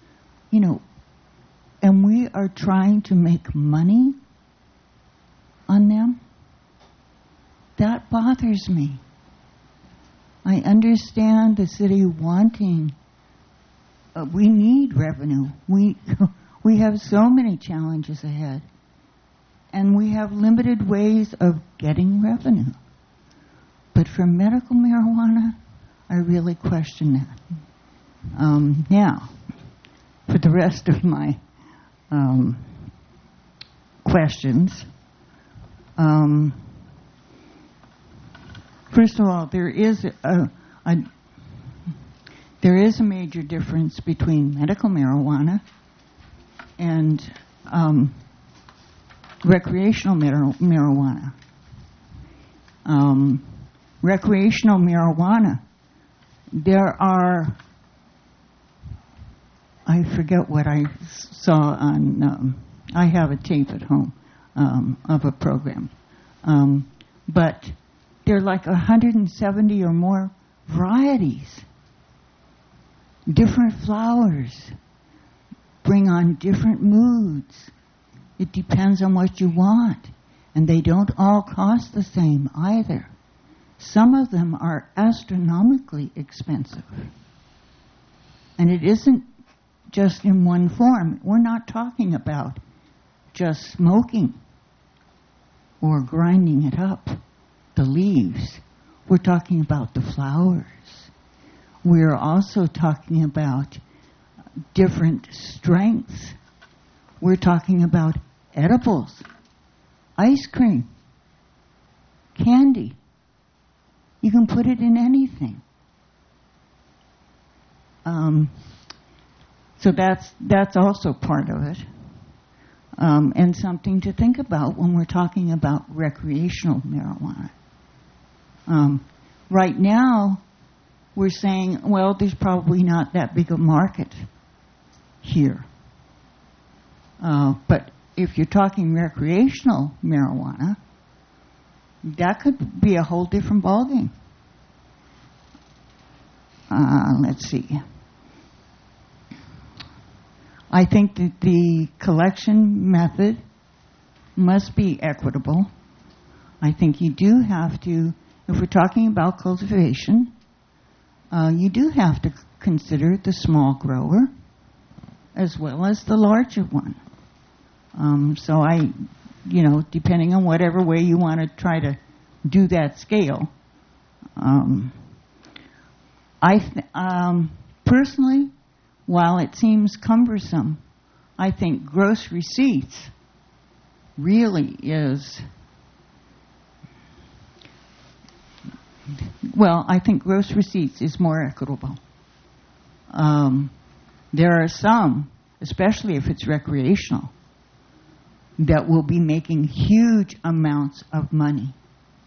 and we are trying to make money on them. That bothers me. I understand the city wanting, we need revenue. We have so many challenges ahead, and we have limited ways of getting revenue. But for medical marijuana, I really question that. Now, for the rest of my questions, first of all, there is a major difference between medical marijuana and recreational marijuana. Recreational marijuana, there are, I forget what I saw on, I have a tape at home of a program, but there are like 170 or more varieties. Different flowers bring on different moods. It depends on what you want. And they don't all cost the same either. Some of them are astronomically expensive. And it isn't just in one form. We're not talking about just smoking or grinding it up, the leaves. We're talking about the flowers. We're also talking about different strengths. We're talking about edibles, ice cream, candy. You can put it in anything. So that's also part of it. And something to think about when we're talking about recreational marijuana. Right now, we're saying, well, there's probably not that big a market here. But if you're talking recreational marijuana, that could be a whole different ballgame. Let's see. I think that the collection method must be equitable. I think you do have to, if we're talking about cultivation, you do have to consider the small grower as well as the larger one. So depending on whatever way you want to try to do that scale, personally, while it seems cumbersome, I think gross receipts really is, I think gross receipts is more equitable. There are some, especially if it's recreational, that will be making huge amounts of money.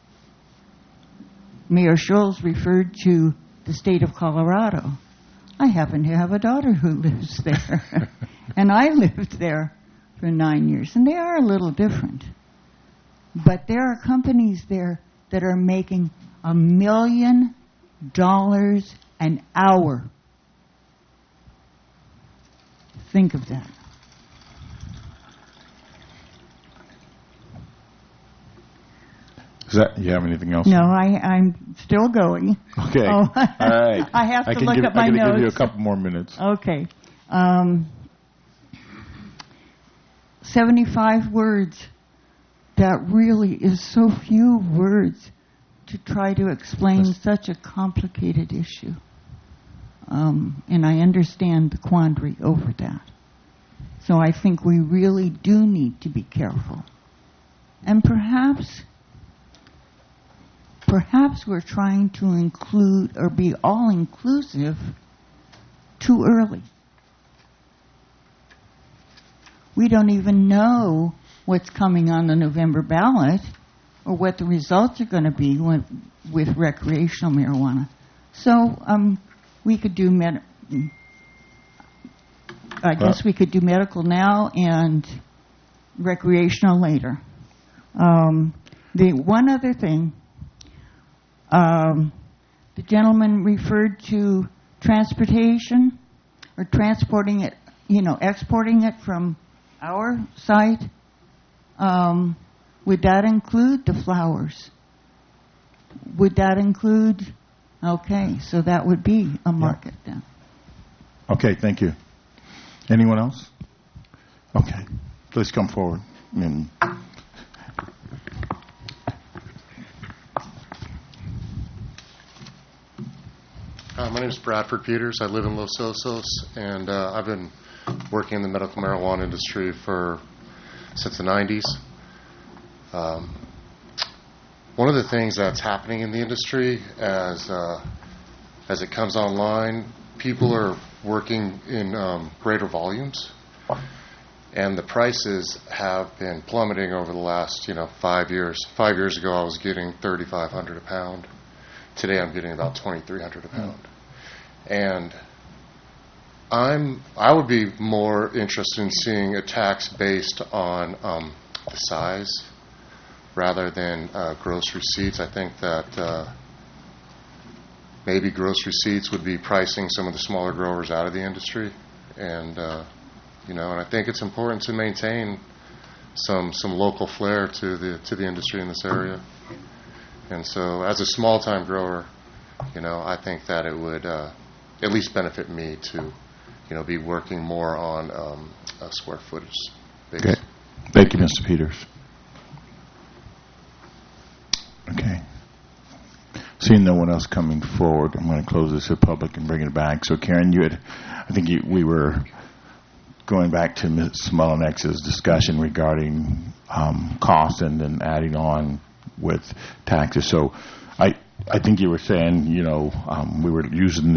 Mayor Scholes referred to the state of Colorado. I happen to have a daughter who lives there, and I lived there for 9 years, and they are a little different. But there are companies there that are making $1 million an hour. Think of that. You have anything else? No, I'm still going. Okay. Oh. All right. I have to look at my notes. I can give you a couple more minutes. Okay. 75 words. That really is so few words to try to explain such a complicated issue. And I understand the quandary over that. So I think we really do need to be careful. And perhaps we're trying to include or be all-inclusive too early. We don't even know what's coming on the November ballot or what the results are going to be with recreational marijuana. So we could do we could do medical now and recreational later. The one other thing The gentleman referred to transportation or transporting it, exporting it from our site. Would that include the flowers? Would that include? Okay, so that would be a market then. Okay, thank you. Anyone else? Okay, please come forward. My name is Bradford Peters. I live in Los Osos, and I've been working in the medical marijuana industry since the 90s. One of the things that's happening in the industry as it comes online, people are working in greater volumes, and the prices have been plummeting over the last 5 years. 5 years ago, I was getting $3,500 a pound. Today, I'm getting about $2,300 a pound, and I would be more interested in seeing a tax based on the size rather than gross receipts. I think that maybe gross receipts would be pricing some of the smaller growers out of the industry, and and I think it's important to maintain some local flair to the industry in this area. And so, as a small-time grower, I think that it would at least benefit me to, be working more on a square footage base. Okay. Thank you, Mr. Peters. Okay. Seeing no one else coming forward, I'm going to close this to the public and bring it back. So, Karen, we were going back to Ms. Mullenex's discussion regarding cost and then adding on with taxes. So I think you were saying, we were using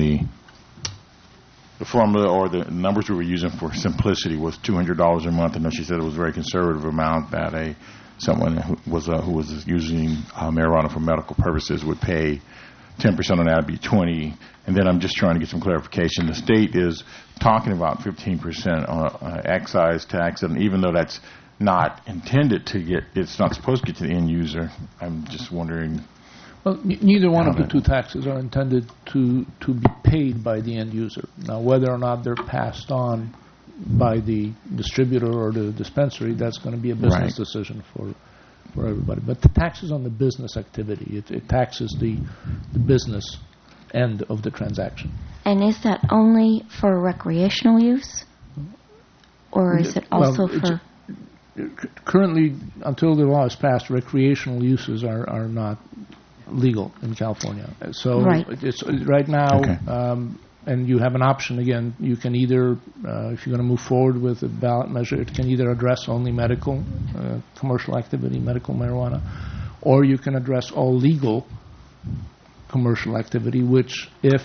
the formula or the numbers we were using for simplicity was $200 a month. I know she said it was a very conservative amount that someone who was using marijuana for medical purposes would pay 10% on that would be 20. And then I'm just trying to get some clarification. The state is talking about 15% on excise tax, and even though that's not intended to get, it's not supposed to get to the end user. I'm just wondering. Well, neither one of the two taxes are intended to be paid by the end user. Now, whether or not they're passed on by the distributor or the dispensary, that's going to be a business decision for everybody. But the tax is on the business activity. It taxes the business end of the transaction. And is that only for recreational use? Or is it also for... Currently, until the law is passed, recreational uses are not legal in California. So it's right now, and you have an option. Again, you can either, if you're going to move forward with a ballot measure, it can either address only medical, commercial activity, medical marijuana, or you can address all legal commercial activity, which if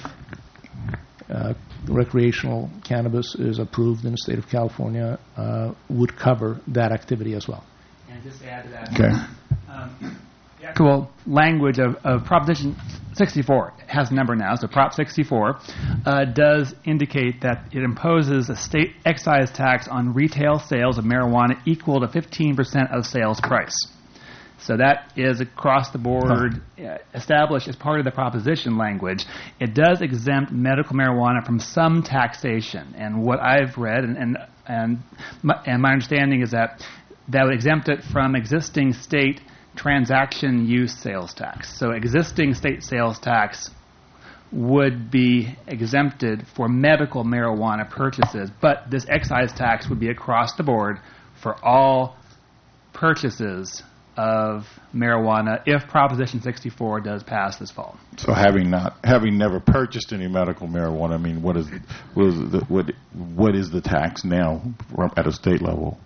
recreational cannabis is approved in the state of California, would cover that activity as well. And just to add to that, the actual language of Proposition 64 has a number now, so Prop 64 does indicate that it imposes a state excise tax on retail sales of marijuana equal to 15% of sales price. So that is across the board established as part of the proposition language. It does exempt medical marijuana from some taxation, and what I've read and my understanding is that would exempt it from existing state transaction use sales tax. So existing state sales tax would be exempted for medical marijuana purchases, but this excise tax would be across the board for all purchases of marijuana if Proposition 64 does pass this fall. So having never purchased any medical marijuana, I mean, what is the tax now at a state level?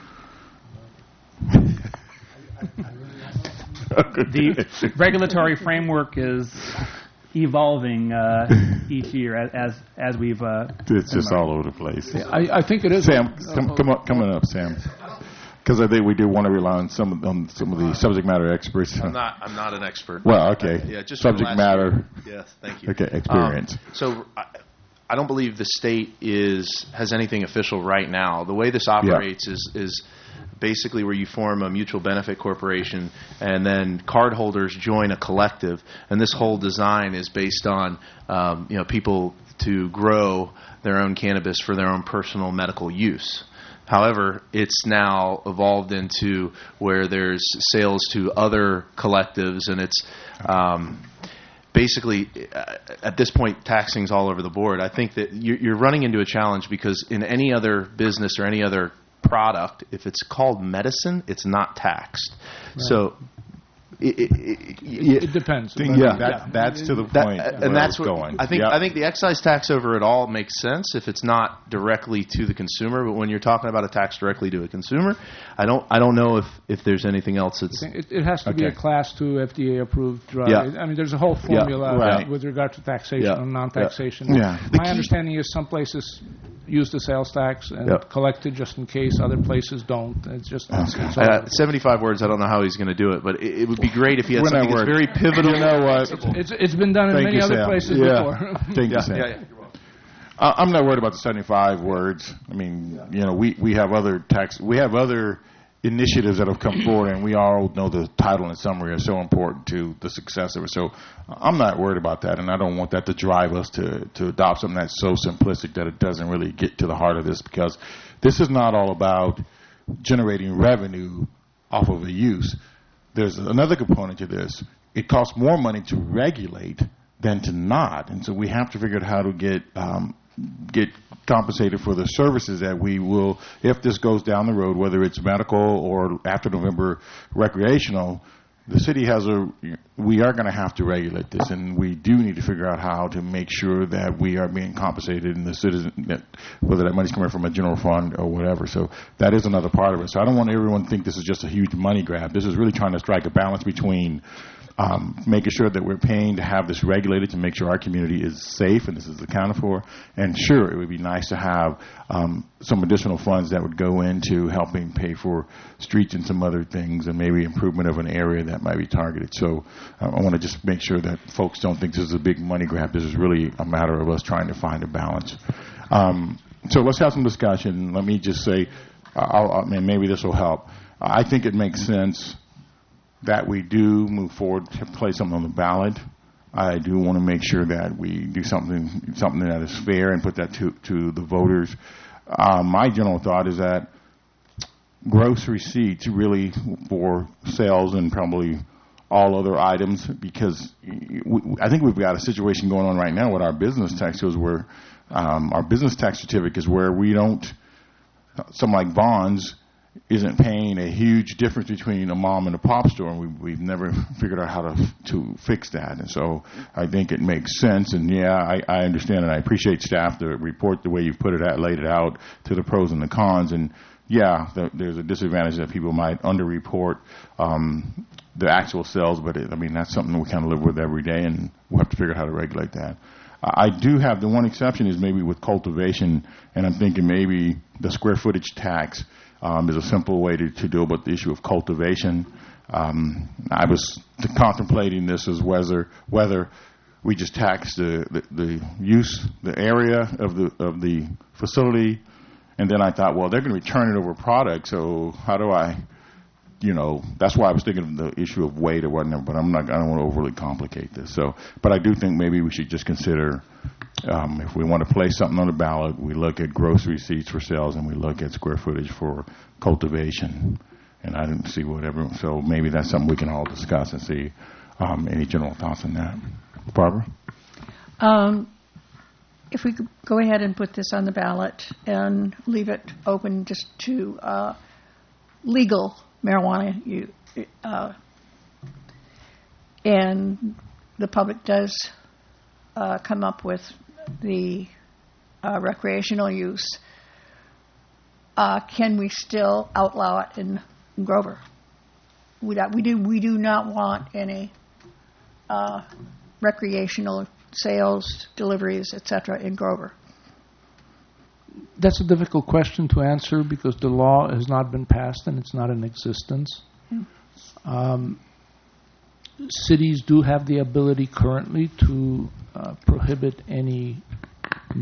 The regulatory framework is evolving each year as we've. It's just all over the place. Yeah, I think it is. Sam, come on up, Sam. Because I think we do want to rely on some of the subject matter experts. I'm not an expert. Well, okay. Yeah, just subject matter. Yes, thank you. Okay, experience. So I don't believe the state has anything official right now. The way this operates is basically where you form a mutual benefit corporation, and then cardholders join a collective. And this whole design is based on people to grow their own cannabis for their own personal medical use. However, it's now evolved into where there's sales to other collectives, and it's basically, at this point, taxing's all over the board. I think that you're running into a challenge because in any other business or any other product, if it's called medicine, it's not taxed. Right. So it depends. That's to the point. And that's where going. I think the excise tax over it all makes sense if it's not directly to the consumer. But when you're talking about a tax directly to a consumer, I don't know if there's anything else that's. It has to be a Class 2 FDA approved drug. Yeah. I mean, there's a whole formula with regard to taxation and non-taxation. Yeah. My understanding is some places use the sales tax and collect it just in case. Other places don't. It's just 75 words. I don't know how he's going to do it, but it would be great if he had something that's very pivotal. You know what? It's been done in many other places before. Thank you, Sam. I'm not worried about the 75 words. I mean, we have other initiatives that have come forward, and we all know the title and summary are so important to the success of it. So I'm not worried about that, and I don't want that to drive us to adopt something that's so simplistic that it doesn't really get to the heart of this, because this is not all about generating revenue off of a use. There's another component to this. It costs more money to regulate than to not, and so we have to figure out how to get compensated for the services that we will, if this goes down the road, whether it's medical or after November recreational. The city we are going to have to regulate this, and we do need to figure out how to make sure that we are being compensated in the citizen, whether that money's coming from a general fund or whatever. So that is another part of it. So I don't want everyone to think this is just a huge money grab. This is really trying to strike a balance between making sure that we're paying to have this regulated to make sure our community is safe and this is accounted for. And sure, it would be nice to have some additional funds that would go into helping pay for streets and some other things, and maybe improvement of an area that might be targeted. So I want to just make sure that folks don't think this is a big money grab. This is really a matter of us trying to find a balance. So let's have some discussion. Let me just say, maybe this will help. I think it makes sense that we do move forward to place something on the ballot. I do want to make sure that we do something that is fair and put that to the voters. My general thought is that gross receipts really for sales and probably all other items, because I think we've got a situation going on right now with our business taxes where our business tax certificates where we don't, something like bonds, isn't paying a huge difference between a mom and a pop store, and we've never figured out how to fix that. And so I think it makes sense. And I understand, and I appreciate staff to report the way you've laid it out to the pros and the cons. And there's a disadvantage that people might underreport the actual sales, but that's something we kind of live with every day, and we'll have to figure out how to regulate that. I do have the one exception is maybe with cultivation, and I'm thinking maybe the square footage tax is a simple way to deal with the issue of cultivation. I was contemplating this as whether we just tax the use, the area of the facility, and then I thought, well, they're going to return it over product, so how do I, that's why I was thinking of the issue of weight or whatever, but I don't want to overly complicate this. So, but I do think maybe we should just consider, if we want to place something on the ballot, we look at gross receipts for sales and we look at square footage for cultivation. And I didn't see whatever, so maybe that's something we can all discuss and see any general thoughts on that. Barbara? If we could go ahead and put this on the ballot and leave it open just to legal marijuana and the public does come up with the recreational use, can we still outlaw it in Grover? We do not want any recreational sales, deliveries, etc. in Grover. That's a difficult question to answer because the law has not been passed and it's not in existence. Cities do have the ability currently to prohibit any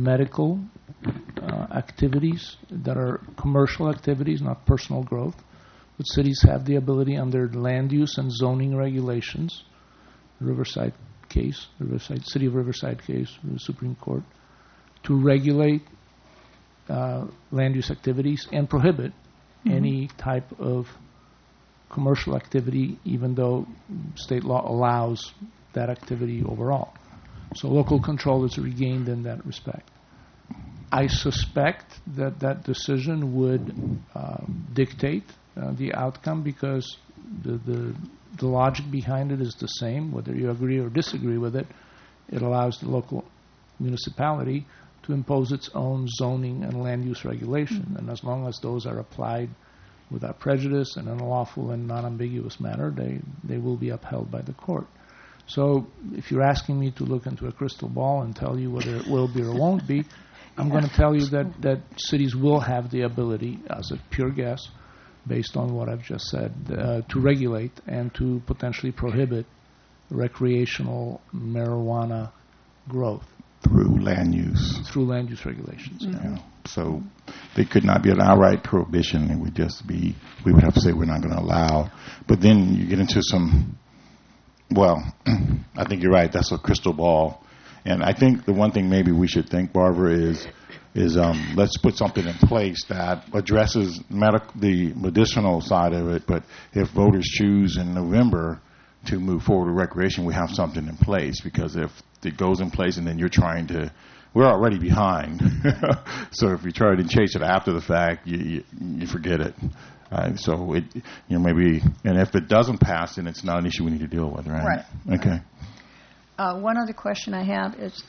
medical activities that are commercial activities, not personal growth. but cities have the ability under land use and zoning regulations, Riverside case, City of Riverside case, the Supreme Court, to regulate land use activities and prohibit any type of commercial activity, even though state law allows that activity overall. So local control is regained in that respect. I suspect that that decision would dictate the outcome because the logic behind it is the same, whether you agree or disagree with it. It allows the local municipality to impose its own zoning and land use regulation, and as long as those are applied without prejudice in an lawful and non-ambiguous manner, they will be upheld by the court. So if you're asking me to look into a crystal ball and tell you whether it will be or won't be, I'm going to tell you that cities will have the ability, as a pure guess, based on what I've just said, to regulate and to potentially prohibit recreational marijuana growth. Through land use. Through land use regulations. Yeah. So there could not be an outright prohibition. It would just be, we would have to say we're not going to allow. But then you get into some, well, I think you're right. That's a crystal ball. And I think the one thing maybe we should think, Barbara, is let's put something in place that addresses the medicinal side of it. But if voters choose in November to move forward with recreation, we have something in place. Because if it goes in place and then you're trying to, we're already behind. So if you try to chase it after the fact, you forget it. So it, maybe, and if it doesn't pass, then it's not an issue we need to deal with, right? Right. Okay. One other question I have is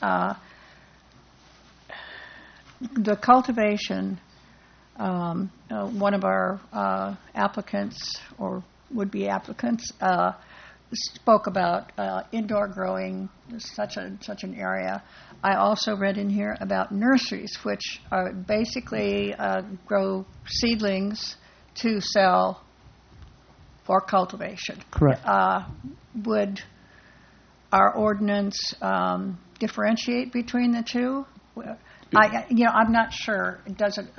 the cultivation. One of our applicants or would-be applicants spoke about indoor growing, such an area. I also read in here about nurseries, which are basically grow seedlings to sell for cultivation. Correct. Would our ordinance differentiate between the two? I'm not sure. Does it?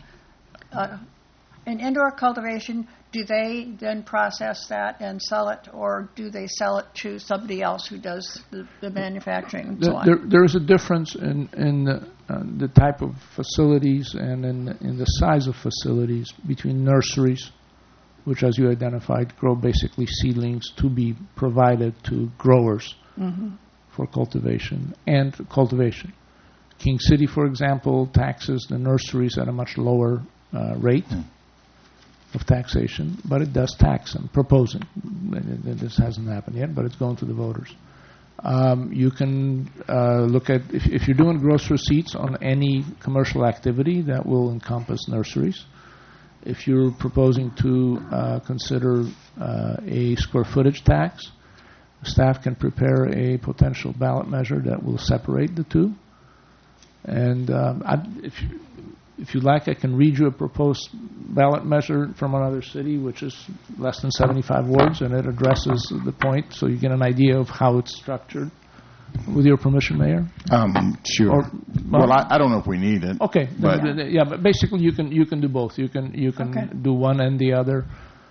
In indoor cultivation, do they then process that and sell it, or do they sell it to somebody else who does the manufacturing and so on? There is a difference in the type of facilities and in the size of facilities between nurseries, which, as you identified, grow basically seedlings to be provided to growers for cultivation, and cultivation. King City, for example, taxes the nurseries at a much lower rate of taxation, but it does tax them, proposing. This hasn't happened yet, but it's going to the voters. You can look at, if you're doing gross receipts on any commercial activity, that will encompass nurseries. If you're proposing to consider a square footage tax, staff can prepare a potential ballot measure that will separate the two. And if you like, I can read you a proposed ballot measure from another city, which is less than 75 words, and it addresses the point, so you get an idea of how it's structured. With your permission, Mayor? Sure. Well, I don't know if we need it. Okay. But but basically you can do both. You can do one and the other,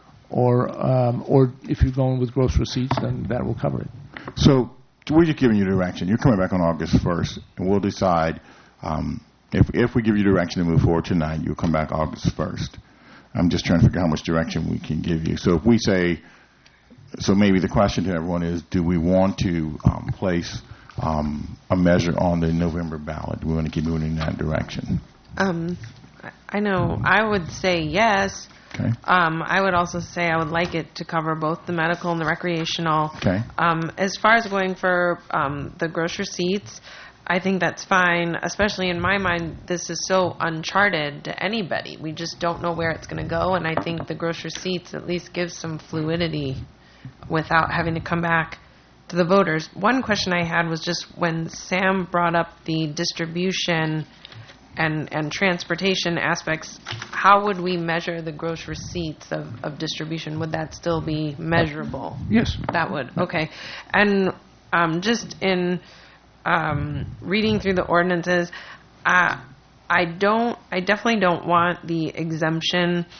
or if you're going with gross receipts, then that will cover it. So we're just giving you direction. You're coming back on August 1st, and we'll decide. If we give you direction to move forward tonight, you'll come back August 1st. I'm just trying to figure out how much direction we can give you. So if we say, so maybe the question to everyone is, do we want to place a measure on the November ballot? Do we want to keep moving in that direction? I know. I would say yes. Okay. I would also say I would like it to cover both the medical and the recreational. Okay. As far as going for the gross receipts, I think that's fine, especially in my mind, this is so uncharted to anybody. We just don't know where it's going to go, and I think the gross receipts at least gives some fluidity without having to come back to the voters. One question I had was just when Sam brought up the distribution and transportation aspects, how would we measure the gross receipts of distribution? Would that still be measurable? Yes. That would. Okay. And just in reading through the ordinances, I definitely don't want the exemption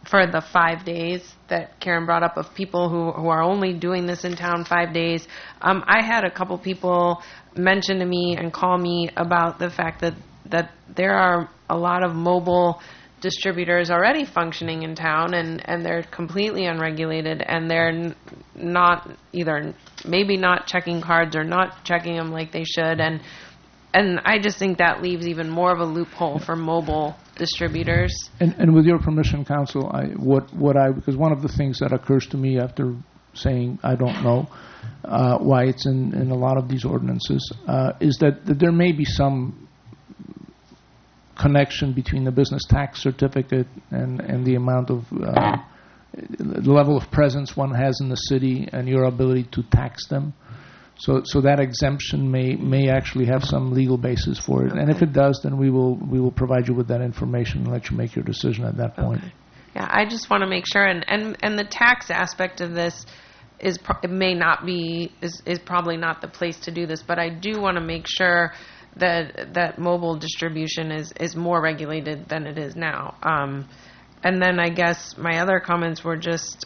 for the 5 days that Karen brought up of people who are only doing this in town 5 days. I had a couple people mention to me and call me about the fact that there are a lot of mobile distributors already functioning in town, and they're completely unregulated, and they're not either maybe not checking cards or not checking them like they should, and I just think that leaves even more of a loophole for mobile distributors. And with your permission, Council, because one of the things that occurs to me after saying I don't know why it's in a lot of these ordinances is that there may be some connection between the business tax certificate and the amount of the level of presence one has in the city and your ability to tax them. So that exemption may actually have some legal basis for it, and if it does, then we will provide you with that information and let you make your decision at that point. Okay. Yeah, I just want to make sure, and the tax aspect of this is probably not the place to do this, but I do want to make sure that mobile distribution is more regulated than it is now. And then I guess my other comments were just.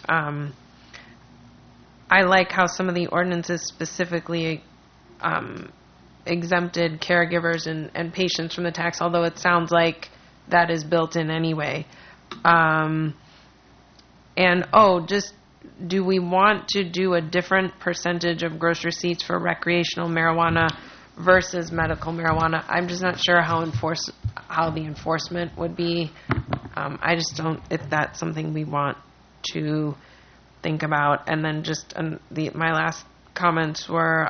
I like how some of the ordinances specifically exempted caregivers and patients from the tax, although it sounds like that is built in anyway. Just do we want to do a different percentage of gross receipts for recreational marijuana versus medical marijuana? I'm just not sure how the enforcement would be. I just don't, if that's something we want to think about. And then just my last comments were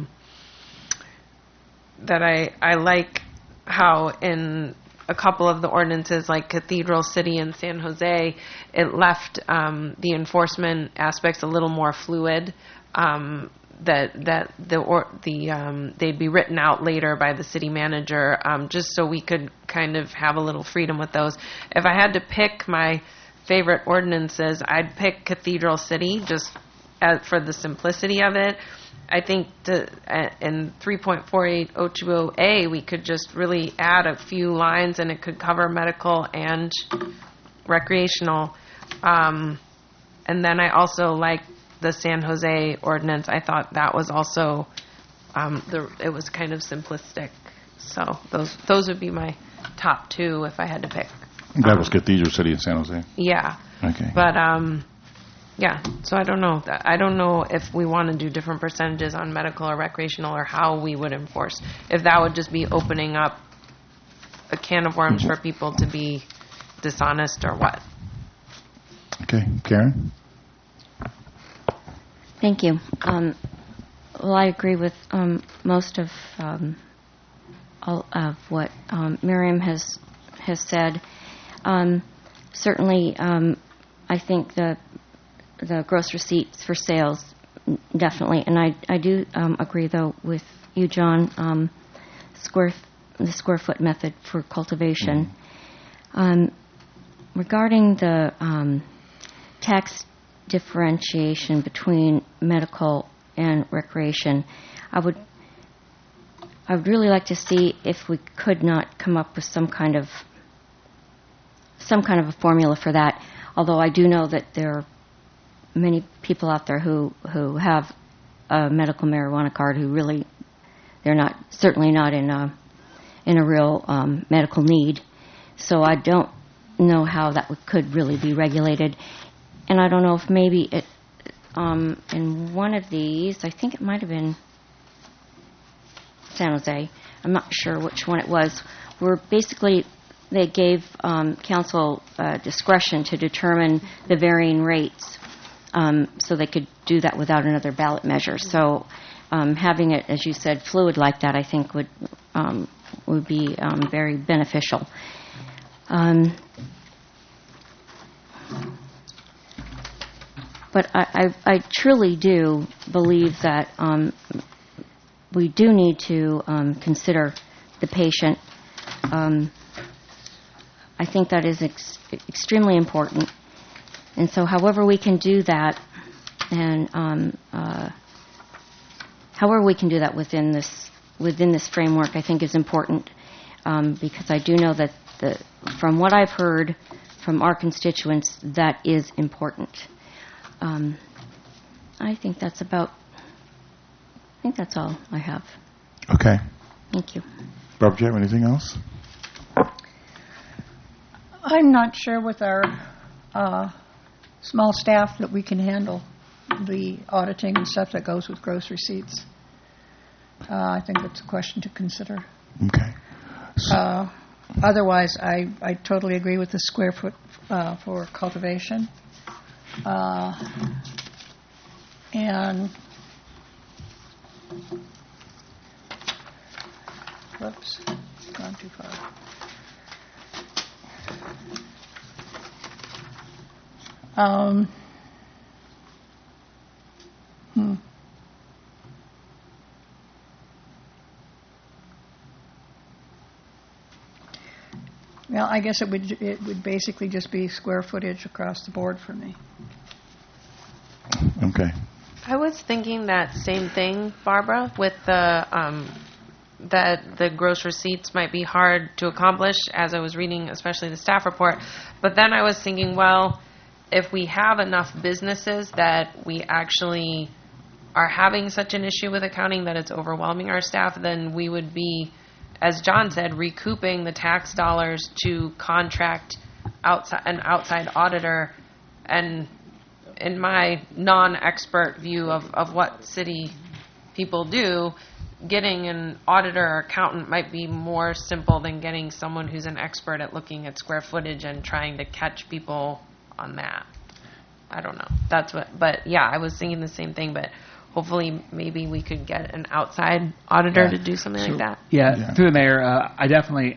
that I like how in a couple of the ordinances like Cathedral City and San Jose, it left the enforcement aspects a little more fluid, that they'd be written out later by the city manager, just so we could kind of have a little freedom with those. If I had to pick my favorite ordinances, I'd pick Cathedral City just for the simplicity of it. I think in 3.48020A we could just really add a few lines and it could cover medical and recreational. And then I also like the San Jose ordinance. I thought that was also it was kind of simplistic. So those would be my top two if I had to pick. That was Cathedral City in San Jose. Yeah. Okay. But yeah. So I don't know. I don't know if we want to do different percentages on medical or recreational, or how we would enforce. If that would just be opening up a can of worms for people to be dishonest, or what. Okay, Karen. Thank you. Well, I agree with most of all of what Miriam has said. Certainly, I think the gross receipts for sales, definitely, and I do agree though with you, John. The square foot method for cultivation. Regarding the tax differentiation between medical and recreation, I would really like to see if we could not come up with some kind of a formula for that. Although I do know that there are many people out there who have a medical marijuana card who really they're certainly not in a real medical need. So I don't know how that could really be regulated. And I don't know if maybe it, in one of these, I think it might have been San Jose, I'm not sure which one it was, where basically they gave council discretion to determine the varying rates, so they could do that without another ballot measure. So having it, as you said, fluid like that, I think would be very beneficial. But I truly do believe that we do need to consider the patient. I think that is extremely important. And so however we can do that, and however we can do that within this framework, I think is important, because I do know that from what I've heard from our constituents, that is important. I think that's all I have. Okay. Thank you. Barbara, do you have anything else? I'm not sure with our small staff that we can handle the auditing and stuff that goes with gross receipts. I think that's a question to consider. Okay. Otherwise, I totally agree with the square foot for cultivation. And whoops, gone too far. Well, I guess it would basically just be square footage across the board for me. Okay. I was thinking that same thing, Barbara, with the that the gross receipts might be hard to accomplish as I was reading, especially the staff report. But then I was thinking, well, if we have enough businesses that we actually are having such an issue with accounting that it's overwhelming our staff, then we would be, as John said, recouping the tax dollars to contract an outside auditor. And in my non-expert view of what city people do, getting an auditor or accountant might be more simple than getting someone who's an expert at looking at square footage and trying to catch people on that. I don't know. But yeah, I was thinking the same thing, but hopefully maybe we could get an outside auditor to do something like that. Yeah, through the mayor, I definitely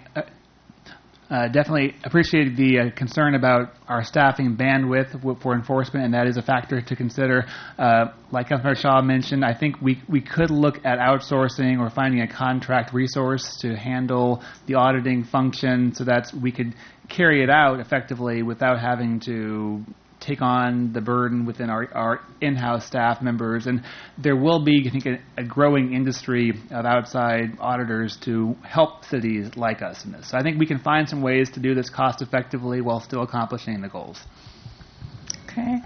appreciated the concern about our staffing bandwidth for enforcement, and that is a factor to consider. Like Councilmember Shaw mentioned, I think we could look at outsourcing or finding a contract resource to handle the auditing function so that we could carry it out effectively without having to take on the burden within our in-house staff members. And there will be, I think, a growing industry of outside auditors to help cities like us in this. So I think we can find some ways to do this cost effectively while still accomplishing the goals. Okay.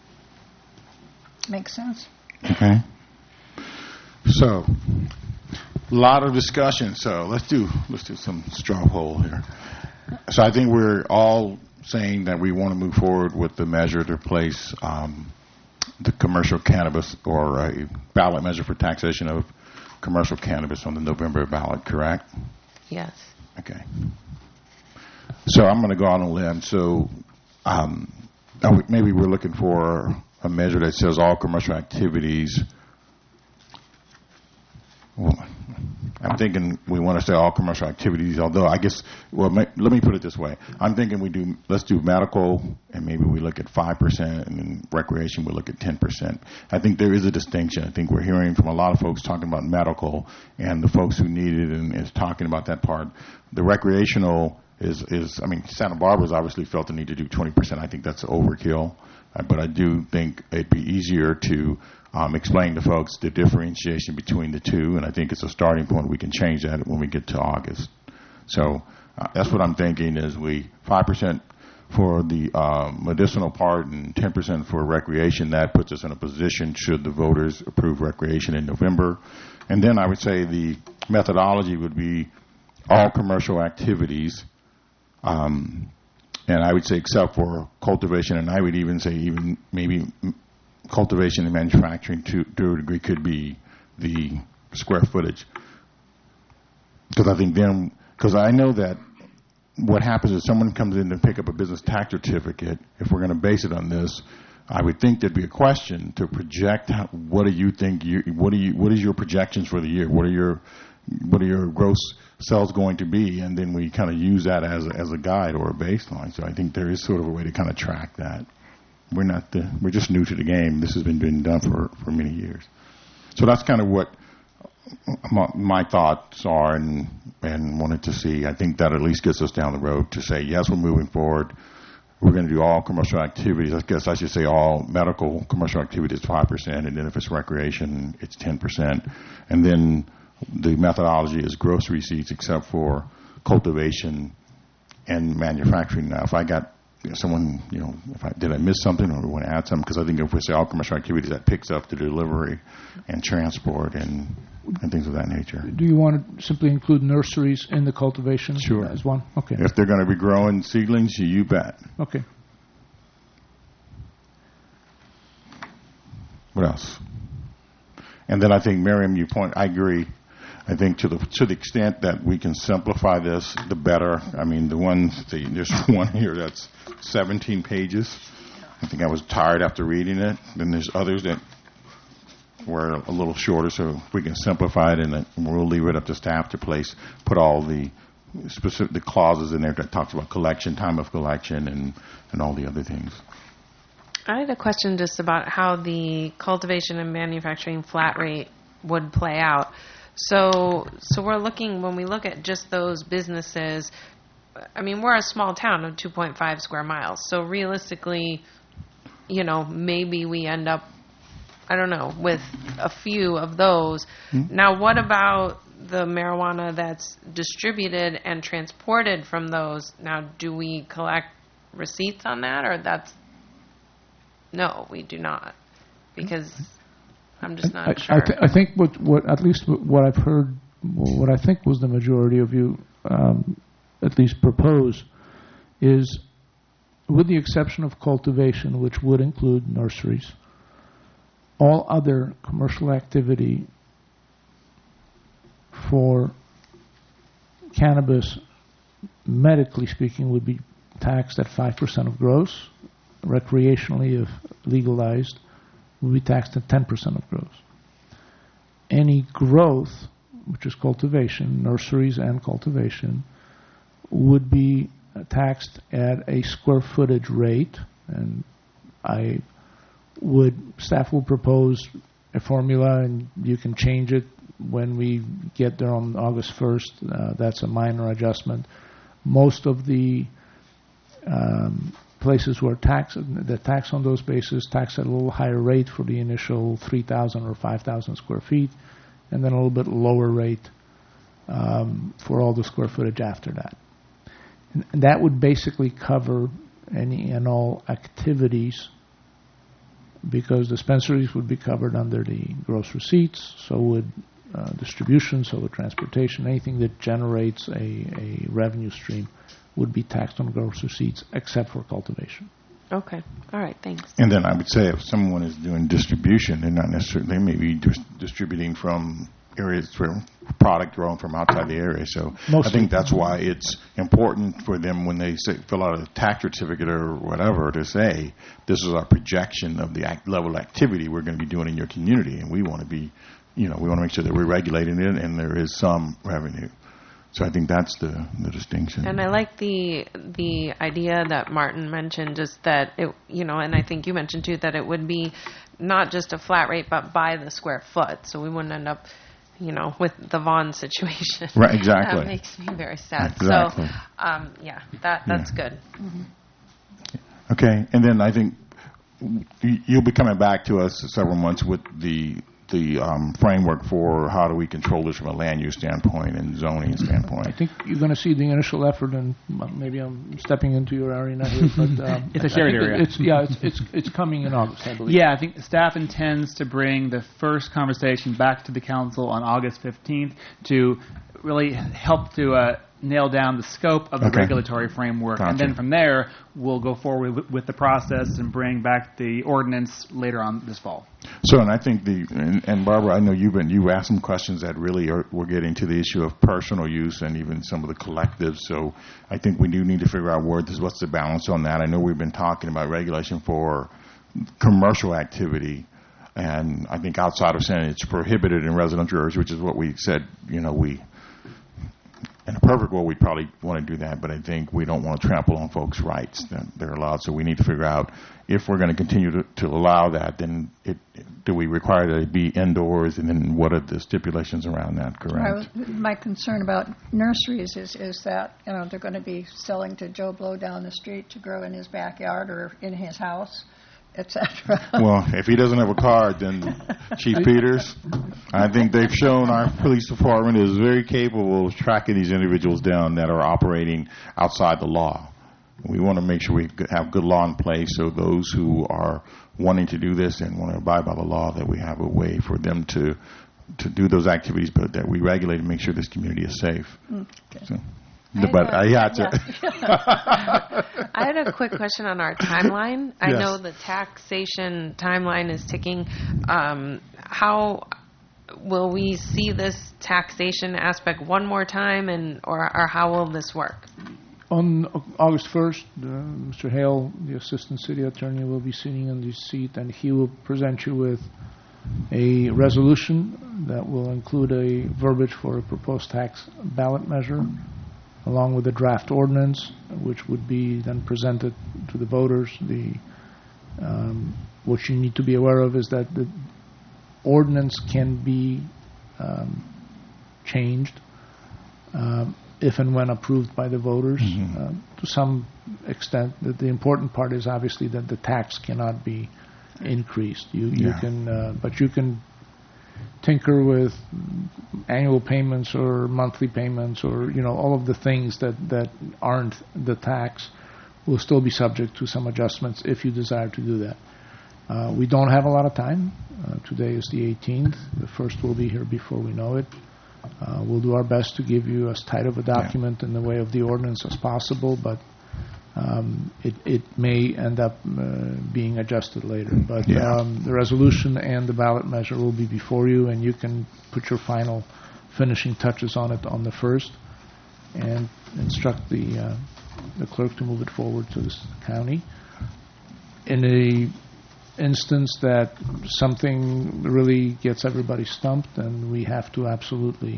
Makes sense. Okay. So, a lot of discussion. So let's do some straw poll here. So I think we're all saying that we want to move forward with the measure to replace the commercial cannabis, or a ballot measure for taxation of commercial cannabis on the November ballot, correct? Yes. Okay. So I'm going to go on a limb. So maybe we're looking for a measure that says all commercial activities. Well, I'm thinking we want to say all commercial activities, although I guess, let me put it this way. I'm thinking let's do medical, and maybe we look at 5%, and then recreation we look at 10%. I think there is a distinction. I think we're hearing from a lot of folks talking about medical, and the folks who need it and is talking about that part. The recreational is Santa Barbara's obviously felt the need to do 20%. I think that's overkill, but I do think it'd be easier to explain to folks the differentiation between the two, and I think it's a starting point. We can change that when we get to August. So that's what I'm thinking is 5% for the medicinal part and 10% for recreation. That puts us in a position should the voters approve recreation in November. And then I would say the methodology would be all commercial activities, and I would say except for cultivation, and I would even say maybe cultivation and manufacturing to a degree could be the square footage. Because I know that what happens is someone comes in to pick up a business tax certificate. If we're going to base it on this, I would think there'd be a question to project what do you think what is your projections for the year? What are your gross sales going to be? And then we kind of use that as a guide or a baseline. So I think there is sort of a way to kind of track that. We're just new to the game. This has been done for many years. So that's kind of what my thoughts are and wanted to see. I think that at least gets us down the road to say, yes, we're moving forward. We're going to do all commercial activities. I guess I should say all medical commercial activities 5%, and then if it's recreation, it's 10%. And then the methodology is gross receipts except for cultivation and manufacturing. Now, if I got someone, did I miss something or we want to add something? Because I think if we say all commercial activities, that picks up the delivery and transport and things of that nature. Do you want to simply include nurseries in the cultivation as one? Okay. If they're going to be growing seedlings, you bet. Okay. What else? And then I think, Miriam, I agree. I think to the extent that we can simplify this, the better. I mean, there's one here that's 17 pages. I think I was tired after reading it. Then there's others that were a little shorter, so if we can simplify it, and we'll leave it up to staff to put all the specific clauses in there that talks about collection, time of collection, and all the other things. I had a question just about how the cultivation and manufacturing flat rate would play out. So we're looking, when we look at just those businesses, I mean, we're a small town of 2.5 square miles. So realistically, maybe we end up, I don't know, with a few of those. Mm-hmm. Now, what about the marijuana that's distributed and transported from those? Now, do we collect receipts on that, or no, we do not, because I'm just not sure. I think what at least what I've heard, what I think was the majority of you at least propose, is with the exception of cultivation, which would include nurseries, all other commercial activity for cannabis, medically speaking, would be taxed at 5% of gross. Recreationally, if legalized, will be taxed at 10% of gross. Any growth, which is cultivation, nurseries and cultivation, would be taxed at a square footage rate, and staff will propose a formula, and you can change it when we get there on August 1st. That's a minor adjustment. Most of the places where the tax on those bases tax at a little higher rate for the initial 3,000 or 5,000 square feet, and then a little bit lower rate for all the square footage after that. And that would basically cover any and all activities, because dispensaries would be covered under the gross receipts, so would distribution, so would transportation, anything that generates a revenue stream would be taxed on gross receipts, except for cultivation. Okay. All right. Thanks. And then I would say if someone is doing distribution, they're not necessarily, they may be distributing from areas for product grown from outside the area. So I think that's why it's important for them when they fill out a tax certificate or whatever to say, this is our projection of the level of activity we're going to be doing in your community, and we want to be, we want to make sure that we're regulating it and there is some revenue. So I think that's the distinction. And I like the idea that Martin mentioned, just that it, and I think you mentioned too, that it would be not just a flat rate, but by the square foot. So we wouldn't end up, with the Vaughn situation. Right. Exactly. That makes me very sad. Exactly. So that's good. Mm-hmm. Okay, and then I think you'll be coming back to us several months with the framework for how do we control this from a land use standpoint and zoning standpoint. I think you're going to see the initial effort, and maybe I'm stepping into your area here, but it's a shared area. It's coming in August, I believe. Yeah, I think staff intends to bring the first conversation back to the council on August 15th to really help to nail down the scope of the regulatory framework. Gotcha. And then from there, we'll go forward with the process and bring back the ordinance later on this fall. So, and I think and Barbara, I know you asked some questions that really we're getting to the issue of personal use and even some of the collectives. So I think we do need to figure out what's the balance on that. I know we've been talking about regulation for commercial activity, and I think outside of saying it's prohibited in residential areas, which is what we said, in a perfect world, we'd probably want to do that, but I think we don't want to trample on folks' rights that they're allowed. So we need to figure out if we're going to continue to allow that, then do we require that it be indoors, and then what are the stipulations around that, correct? My concern about nurseries is that they're going to be selling to Joe Blow down the street to grow in his backyard or in his house, etc. Well, if he doesn't have a card, then Chief Peters, I think they've shown our police department is very capable of tracking these individuals down that are operating outside the law. We want to make sure we have good law in place so those who are wanting to do this and want to abide by the law, that we have a way for them to do those activities, but that we regulate and make sure this community is safe. Okay. So, I had a quick question on our timeline. I Yes. know the taxation timeline is ticking. How will we see this taxation aspect one more time, or how will this work? On August 1st, Mr. Hale, the Assistant City Attorney, will be sitting in this seat, and he will present you with a resolution that will include a verbiage for a proposed tax ballot measure, along with a draft ordinance, which would be then presented to the voters. What you need to be aware of is that the ordinance can be changed if and when approved by the voters to some extent. The important part is obviously that the tax cannot be increased. You can tinker with annual payments or monthly payments, or all of the things that aren't the tax will still be subject to some adjustments if you desire to do that. We don't have a lot of time. Today is the 18th. The first will be here before we know it. We'll do our best to give you as tight of a document in the way of the ordinance as possible, but it may end up being adjusted later. But the resolution and the ballot measure will be before you, and you can put your final finishing touches on it on the 1st and instruct the clerk to move it forward to the county. In a instance that something really gets everybody stumped and we have to absolutely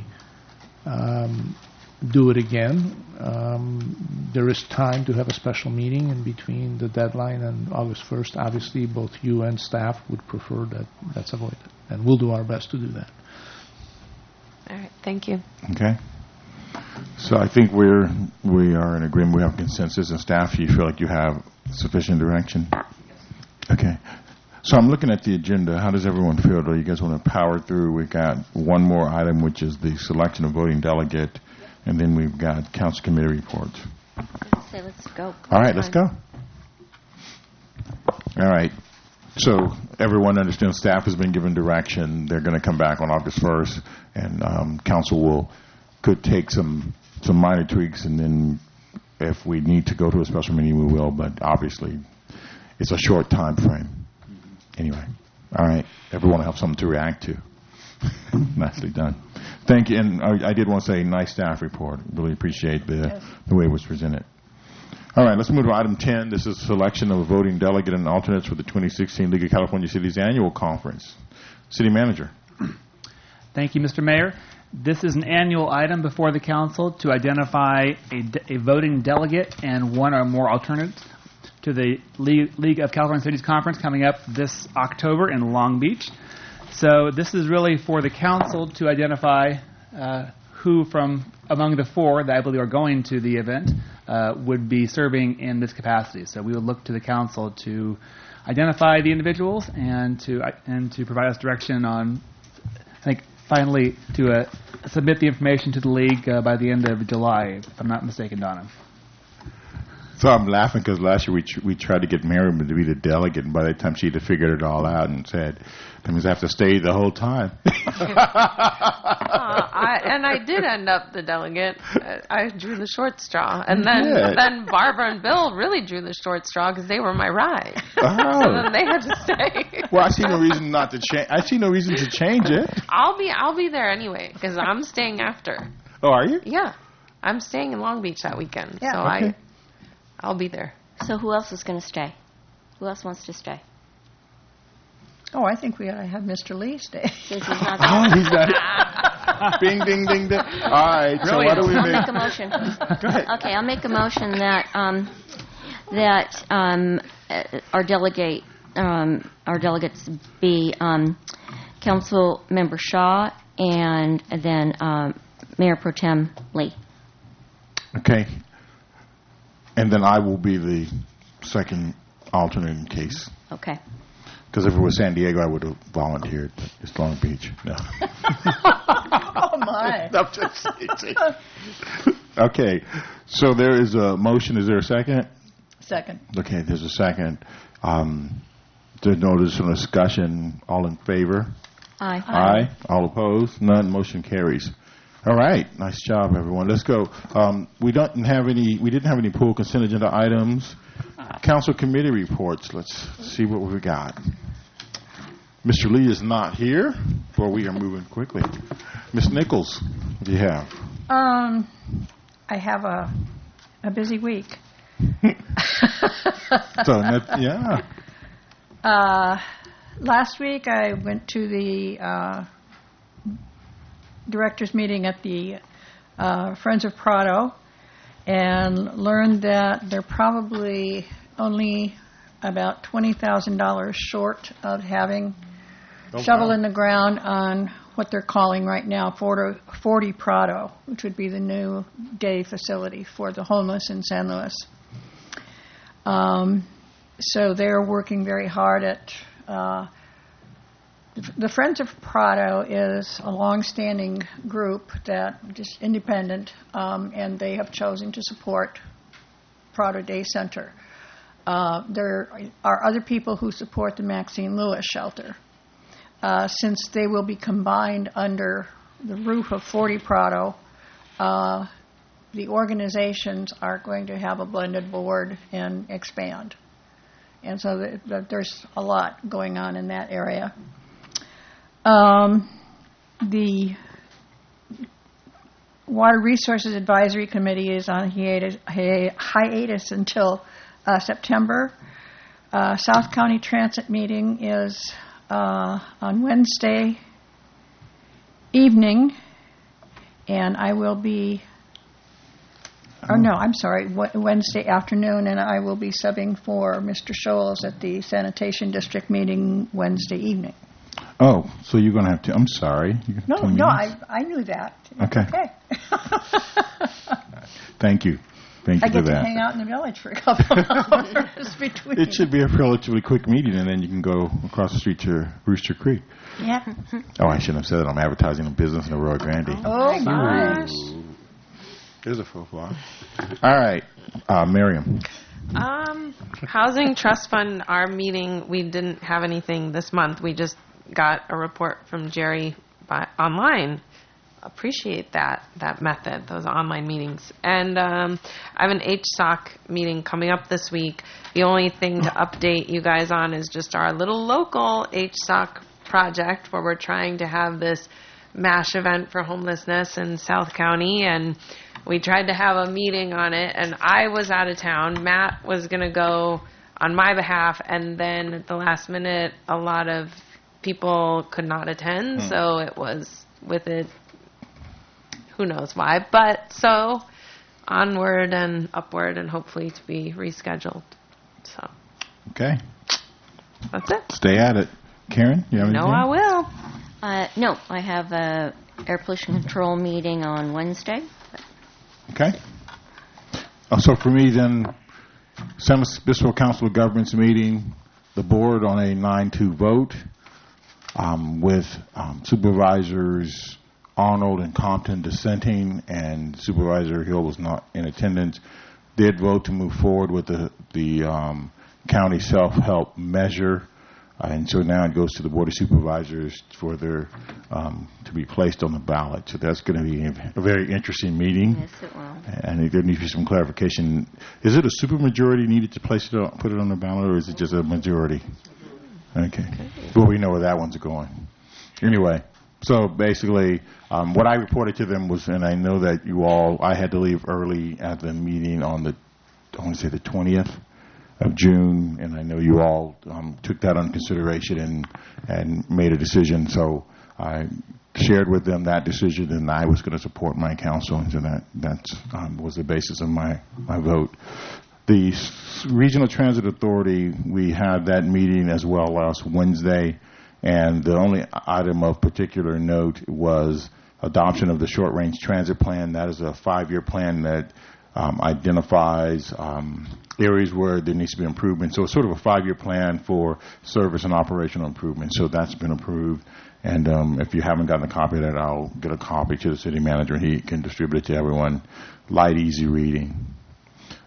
do it again, there is time to have a special meeting in between the deadline and August 1st. Obviously, both you and staff would prefer that that's avoided, and we'll do our best to do that. All right, thank you. Okay. So I think we are in agreement. We have consensus, and staff, you feel like you have sufficient direction? Okay. So I'm looking at the agenda. How does everyone feel? Do you guys want to power through? We've got one more item, which is the selection of voting delegate, and then we've got council committee reports. Say let's go. All right, let's go. All right. So everyone understands staff has been given direction. They're going to come back on August 1st, and council could take some minor tweaks, and then if we need to go to a special meeting, we will. But obviously, it's a short time frame. Anyway, all right. Everyone will have something to react to. Nicely done. Thank you. And I did want to say, nice staff report. Really appreciate the way it was presented. All right, let's move to item 10. This is selection of a voting delegate and alternates for the 2016 League of California Cities Annual Conference. City Manager. Thank you, Mr. Mayor. This is an annual item before the council to identify a voting delegate and one or more alternates to the League of California Cities Conference coming up this October in Long Beach. So this is really for the council to identify who from among the four that I believe are going to the event would be serving in this capacity. So we would look to the council to identify the individuals and to provide us direction on, I think, finally to submit the information to the league by the end of July, if I'm not mistaken, Donna. So I'm laughing because last year we tried to get Miriam to be the delegate, and by the time she had figured it all out and said, that means I have to stay the whole time. And I did end up the delegate. I drew the short straw. And then Barbara and Bill really drew the short straw because they were my ride. Oh. So then they had to stay. Well, I see no reason not to change. I see no reason to change it. I'll be there anyway because I'm staying after. Oh, are you? Yeah. I'm staying in Long Beach that weekend. Yeah. So Okay. I'll be there. So who else is going to stay? Who else wants to stay? Oh, I think we ought to have Mr. Lee stay. Since he's not Oh, there. he's got Bing, ding, ding, ding. All right. So why do we I'll make... make a motion. Go ahead. Okay, I'll make a motion that our delegates be Council Member Shaw and then Mayor Pro Tem Lee. Okay. And then I will be the second alternate in case. Okay. Because if it was San Diego, I would have volunteered. But it's Long Beach. No. Oh, my. I'm just kidding. Okay. So there is a motion. Is there a second? Second. Okay, there's a second. There's no additional discussion. All in favor? Aye. Aye. All opposed? None. Motion carries. All right. Nice job, everyone. Let's go. We didn't have any pool consent agenda items. Council committee reports. Let's see what we got. Mr. Lee is not here, but we are moving quickly. Ms. Nichols, what do you have? I have a busy week. Yeah. Last week I went to the directors meeting at the Friends of Prado and learned that they're probably only about $20,000 short of having shovel in the ground on what they're calling right now 40 Prado, which would be the new day facility for the homeless in San Luis. So they're working very hard at the Friends of Prado is a long-standing group that just independent, and they have chosen to support Prado Day Center. There are other people who support the Maxine Lewis shelter. Since they will be combined under the roof of 40 Prado, the organizations are going to have a blended board and expand. And so there's a lot going on in that area. The Water Resources Advisory Committee is on hiatus until September. South County Transit meeting is on Wednesday evening, and I will be, Wednesday afternoon, and I will be subbing for Mr. Scholes at the Sanitation District meeting Wednesday evening. Oh, so you're going to have to, I'm sorry. No, I knew that. Okay. Thank you. Thank you I for get to that. hang out in the village for a couple of hours between. It should be a relatively quick meeting, and then you can go across the street to Rooster Creek. Yeah. Oh, I shouldn't have said it. I'm advertising a business in Arroyo Grande. Oh, my. There's a faux pas. All right. Miriam. Housing Trust Fund, our meeting, we didn't have anything this month. We just got a report from Jerry online. Appreciate that method, those online meetings. And I have an HSOC meeting coming up this week. The only thing to update you guys on is just our little local HSOC project where we're trying to have this MASH event for homelessness in South County, and we tried to have a meeting on it, and I was out of town. Matt was going to go on my behalf, and then at the last minute, a lot of people could not attend, so it was with it. Who knows why, but so onward and upward and hopefully to be rescheduled. So. Okay. That's it. Stay at it. Karen, you have anything? No, I will. No, I have a air pollution control meeting on Wednesday. Okay. So for me then, San Luis Council of Governments meeting, the board on a 9-2 vote with supervisors Arnold and Compton dissenting, and Supervisor Hill was not in attendance, did vote to move forward with the county self-help measure, and so now it goes to the Board of Supervisors for their to be placed on the ballot. So that's going to be a very interesting meeting. Yes, it will. And there needs to be some clarification. Is it a supermajority needed to put it on the ballot, or is it just a majority? Okay. Well, we know where that one's going. Anyway. So basically, what I reported to them was, and I know that I had to leave early at the meeting on I want to say the 20th of June, and I know you all took that under consideration and made a decision. So I shared with them that decision, and I was going to support my council, and so that was the basis of my vote. The Regional Transit Authority, we had that meeting as well last Wednesday. And the only item of particular note was adoption of the short-range transit plan. That is a 5-year plan that identifies areas where there needs to be improvement. So it's sort of a 5-year plan for service and operational improvement. So that's been approved. And if you haven't gotten a copy of that, I'll get a copy to the city manager, and he can distribute it to everyone. Light, easy reading.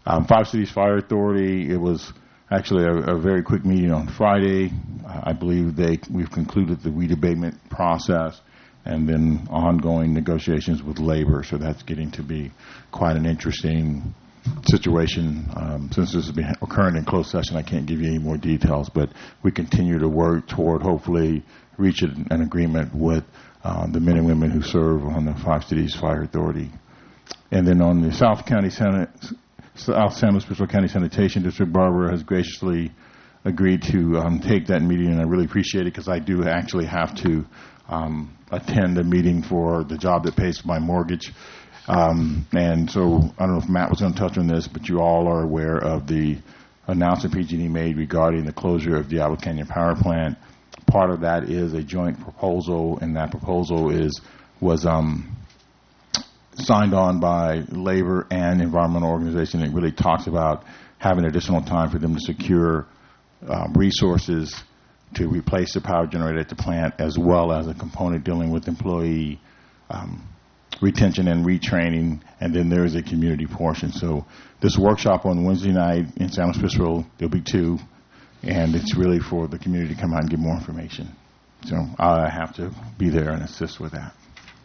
Five Cities Fire Authority, it was actually a very quick meeting on Friday. I believe we've concluded the weed abatement process and then ongoing negotiations with labor, so that's getting to be quite an interesting situation. Since this has been occurring in closed session, I can't give you any more details, but we continue to work toward hopefully reaching an agreement with the men and women who serve on the Five Cities Fire Authority. And then on the South San Luis Obispo County Sanitation District, Barbara has graciously agreed to take that meeting, and I really appreciate it because I do actually have to attend a meeting for the job that pays for my mortgage. And so I don't know if Matt was going to touch on this, but you all are aware of the announcement PG&E made regarding the closure of Diablo Canyon Power Plant. Part of that is a joint proposal, and that proposal was signed on by labor and environmental organization. It really talks about having additional time for them to secure resources to replace the power generated at the plant, as well as a component dealing with employee retention and retraining, and then there is a community portion. So this workshop on Wednesday night in San Luis Obispo, there'll be 2, and it's really for the community to come out and get more information. So I have to be there and assist with that.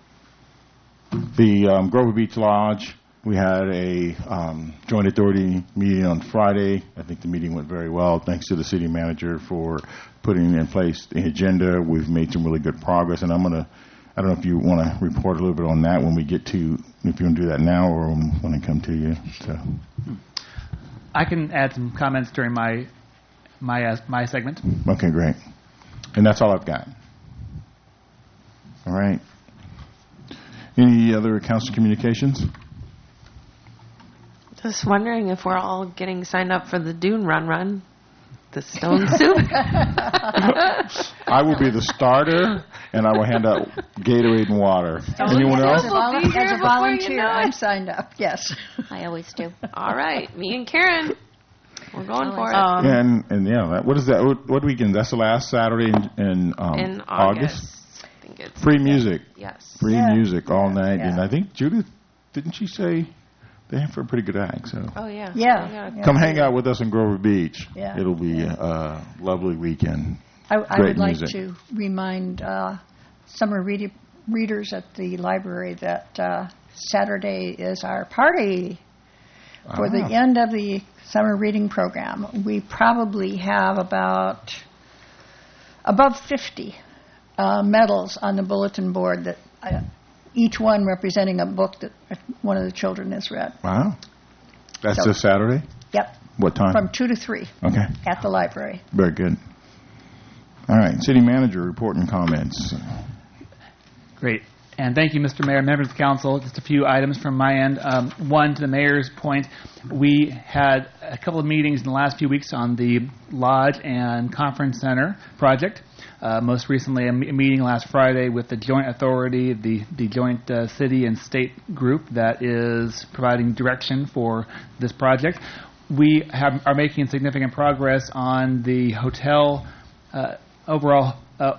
The Grover Beach Lodge, we had a joint authority meeting on Friday. I think the meeting went very well. Thanks to the city manager for putting in place the agenda. We've made some really good progress, and I don't know if you want to report a little bit on that when we get to, if you want to do that now or when I come to you. So. I can add some comments during my segment. Okay, great. And that's all I've got. All right. Any other council communications? Just wondering if we're all getting signed up for the Dune Run, the Stone Soup. I will be the starter, and I will hand out Gatorade and water. Anyone else? As a volunteer, I'm signed up, yes. I always do. All right, me and Karen, we're going for it. And yeah, what is that? What weekend? That's the last Saturday in August? I think it's free music. Yes. Free music all night. Yeah. And I think Judith, didn't she say they have a pretty good act? So. Oh, yeah. Yeah. Come hang out with us in Grover Beach. Yeah. It'll be a lovely weekend. I would like to remind summer readers at the library that Saturday is our party for the end of the summer reading program. We probably have about above 50 medals on the bulletin board, that each one representing a book that one of the children has read. Wow. That's this Saturday? Yep. What time? From 2 to 3. Okay. At the library. Very good. All right. City manager report and comments. Great. And thank you, Mr. Mayor, members of the council. Just a few items from my end. One, to the mayor's point, we had a couple of meetings in the last few weeks on the Lodge and Conference Center project. Most recently, a meeting last Friday with the joint authority, the joint city and state group that is providing direction for this project. We are making significant progress on the hotel overall.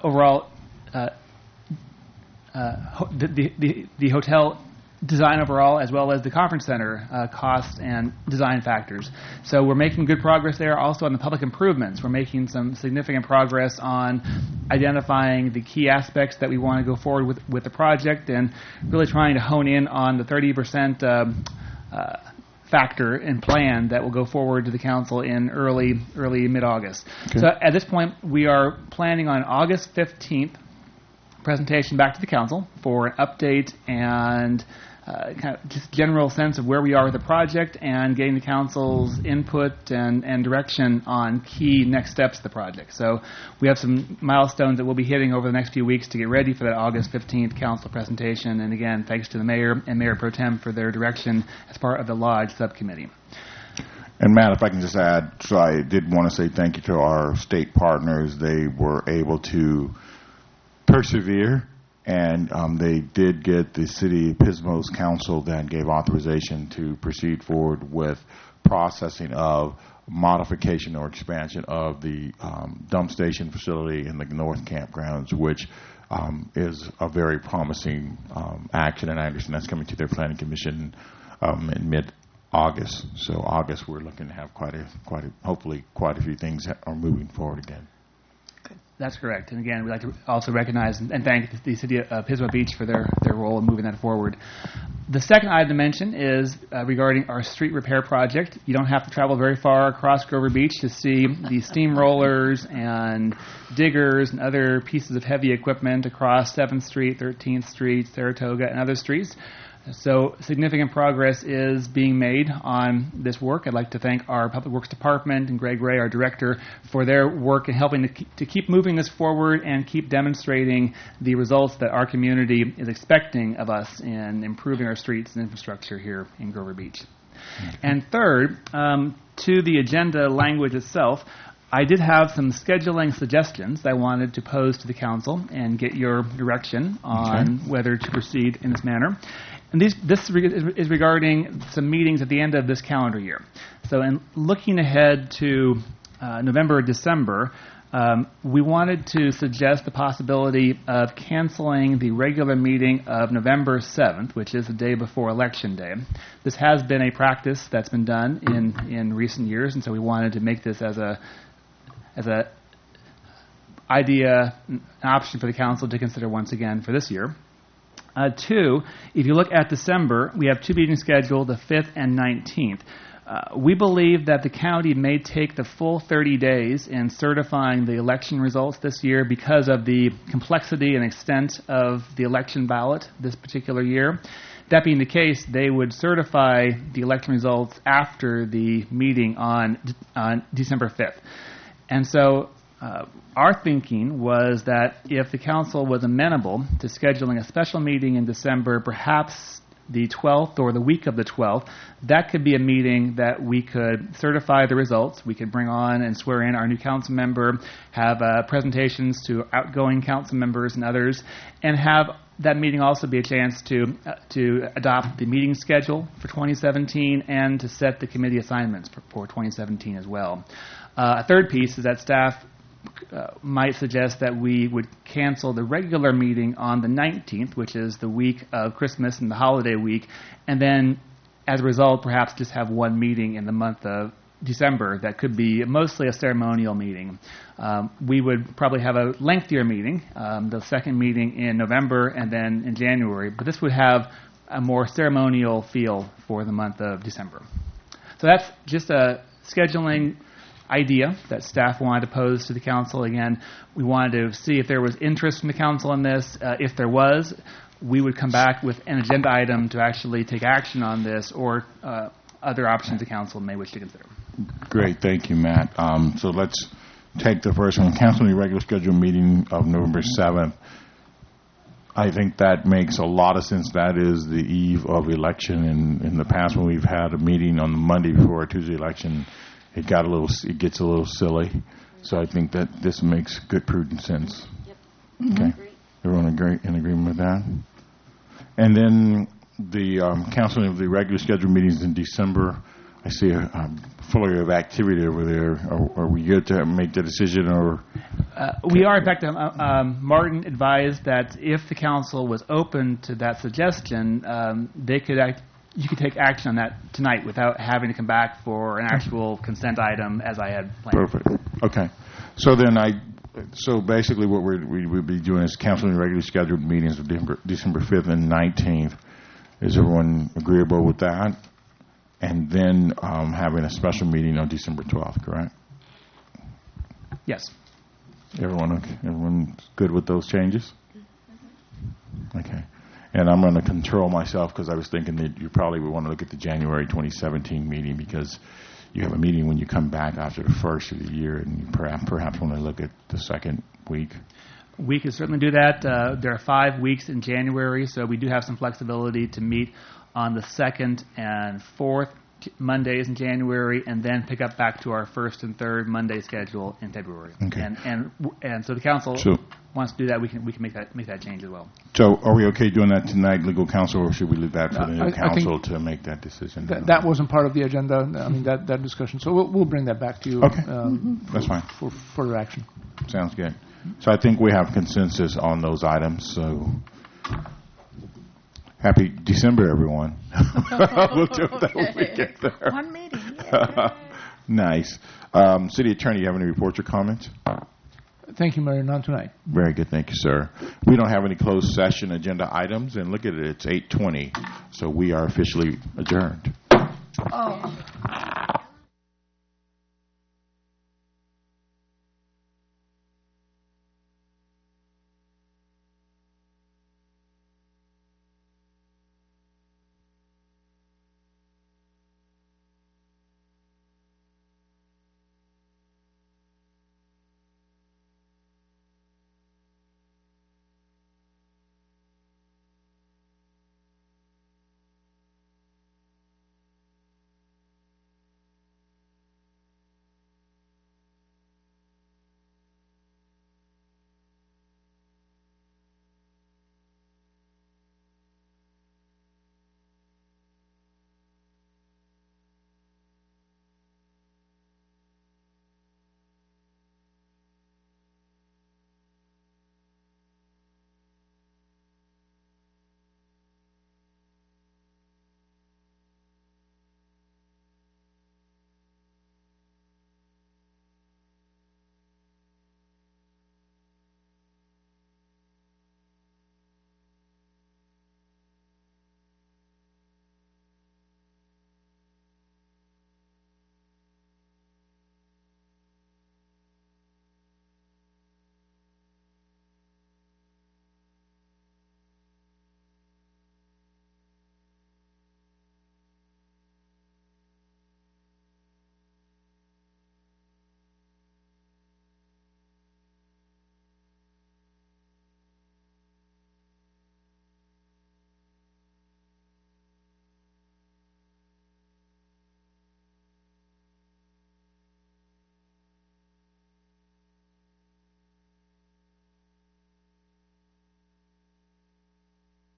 The hotel design overall, as well as the conference center costs and design factors. So we're making good progress there. Also on the public improvements, we're making some significant progress on identifying the key aspects that we want to go forward with the project, and really trying to hone in on the 30% factor and plan that will go forward to the council in early mid-August. Okay. So at this point, we are planning on August 15th presentation back to the council for an update and kind of just general sense of where we are with the project, and getting the council's input and direction on key next steps of the project. So we have some milestones that we'll be hitting over the next few weeks to get ready for that August 15th council presentation. And again, thanks to the mayor and Mayor Pro Tem for their direction as part of the Lodge subcommittee. And Matt, if I can just add, so I did want to say thank you to our state partners. They were able to persevere, and they did get the City of Pismo's council then gave authorization to proceed forward with processing of modification or expansion of the dump station facility in the North Campgrounds, which is a very promising action, and I understand that's coming to their planning commission in mid August. So August, we're looking to have hopefully quite a few things that are moving forward again. That's correct. And again, we'd like to also recognize and thank the city of Pismo Beach for their role in moving that forward. The second item to mention is regarding our street repair project. You don't have to travel very far across Grover Beach to see the steamrollers and diggers and other pieces of heavy equipment across 7th Street, 13th Street, Saratoga, and other streets. So significant progress is being made on this work. I'd like to thank our Public Works Department and Greg Ray, our director, for their work in helping to keep moving this forward and keep demonstrating the results that our community is expecting of us in improving our streets and infrastructure here in Grover Beach. And third, to the agenda language itself, I did have some scheduling suggestions that I wanted to pose to the council and get your direction on whether to proceed in this manner. And this is regarding some meetings at the end of this calendar year. So in looking ahead to November or December, we wanted to suggest the possibility of canceling the regular meeting of November 7th, which is the day before Election Day. This has been a practice that's been done in recent years, and so we wanted to make this as an option for the council to consider once again for this year. Two, if you look at December, we have two meetings scheduled, the 5th and 19th. We believe that the county may take the full 30 days in certifying the election results this year because of the complexity and extent of the election ballot this particular year. That being the case, they would certify the election results after the meeting on December 5th. And so our thinking was that if the council was amenable to scheduling a special meeting in December, perhaps the 12th or the week of the 12th, that could be a meeting that we could certify the results. We could bring on and swear in our new council member, have presentations to outgoing council members and others, and have that meeting also be a chance to adopt the meeting schedule for 2017 and to set the committee assignments for 2017 as well. A third piece is that staff might suggest that we would cancel the regular meeting on the 19th, which is the week of Christmas and the holiday week, and then as a result perhaps just have one meeting in the month of December that could be mostly a ceremonial meeting. We would probably have a lengthier meeting, the second meeting in November and then in January, but this would have a more ceremonial feel for the month of December. So that's just a scheduling idea that staff wanted to pose to the council. Again, we wanted to see if there was interest from the council in this. If there was, we would come back with an agenda item to actually take action on this or other options the council may wish to consider. Great. Thank you, Matt. So let's take the first one. Canceling the regular scheduled meeting of November 7th. I think that makes a lot of sense. That is the eve of election. In the past, when we've had a meeting on the Monday before a Tuesday election, it gets a little silly. So I think that this makes good, prudent sense. Yep. Okay. Everyone in agreement with that? And then the canceling of the regular scheduled meetings in December. I see a flurry of activity over there. Are we good to make the decision, or? We are. In fact, Martin advised that if the council was open to that suggestion, you could take action on that tonight without having to come back for an actual consent item as I had planned. Perfect. Okay. So basically what we would be doing is canceling regularly scheduled meetings of December 5th and 19th. Is everyone agreeable with that? And then having a special meeting on December 12th, correct? Yes. Everyone good with those changes? Okay. And I'm going to control myself because I was thinking that you probably would want to look at the January 2017 meeting because you have a meeting when you come back after the first of the year, and you perhaps want to look at the second week. We can certainly do that. There are 5 weeks in January, so we do have some flexibility to meet on the 2nd and 4th Mondays in January, and then pick up back to our 1st and 3rd Monday schedule in February. Okay. And so the council wants to do that. We can make that change as well. So are we okay doing that tonight, legal counsel, or should we leave that for the new council to make that decision? That wasn't part of the agenda. I mean that discussion. So we'll bring that back to you. Okay. That's fine. For further action. Sounds good. So I think we have consensus on those items. So Happy December, everyone. We'll do that when we get there. One meeting. Yeah. Nice. City Attorney, you have any reports or comments? Thank you, Mayor. None tonight. Very good. Thank you, sir. We don't have any closed session agenda items, and look at it. It's 8:20, so we are officially adjourned. Oh.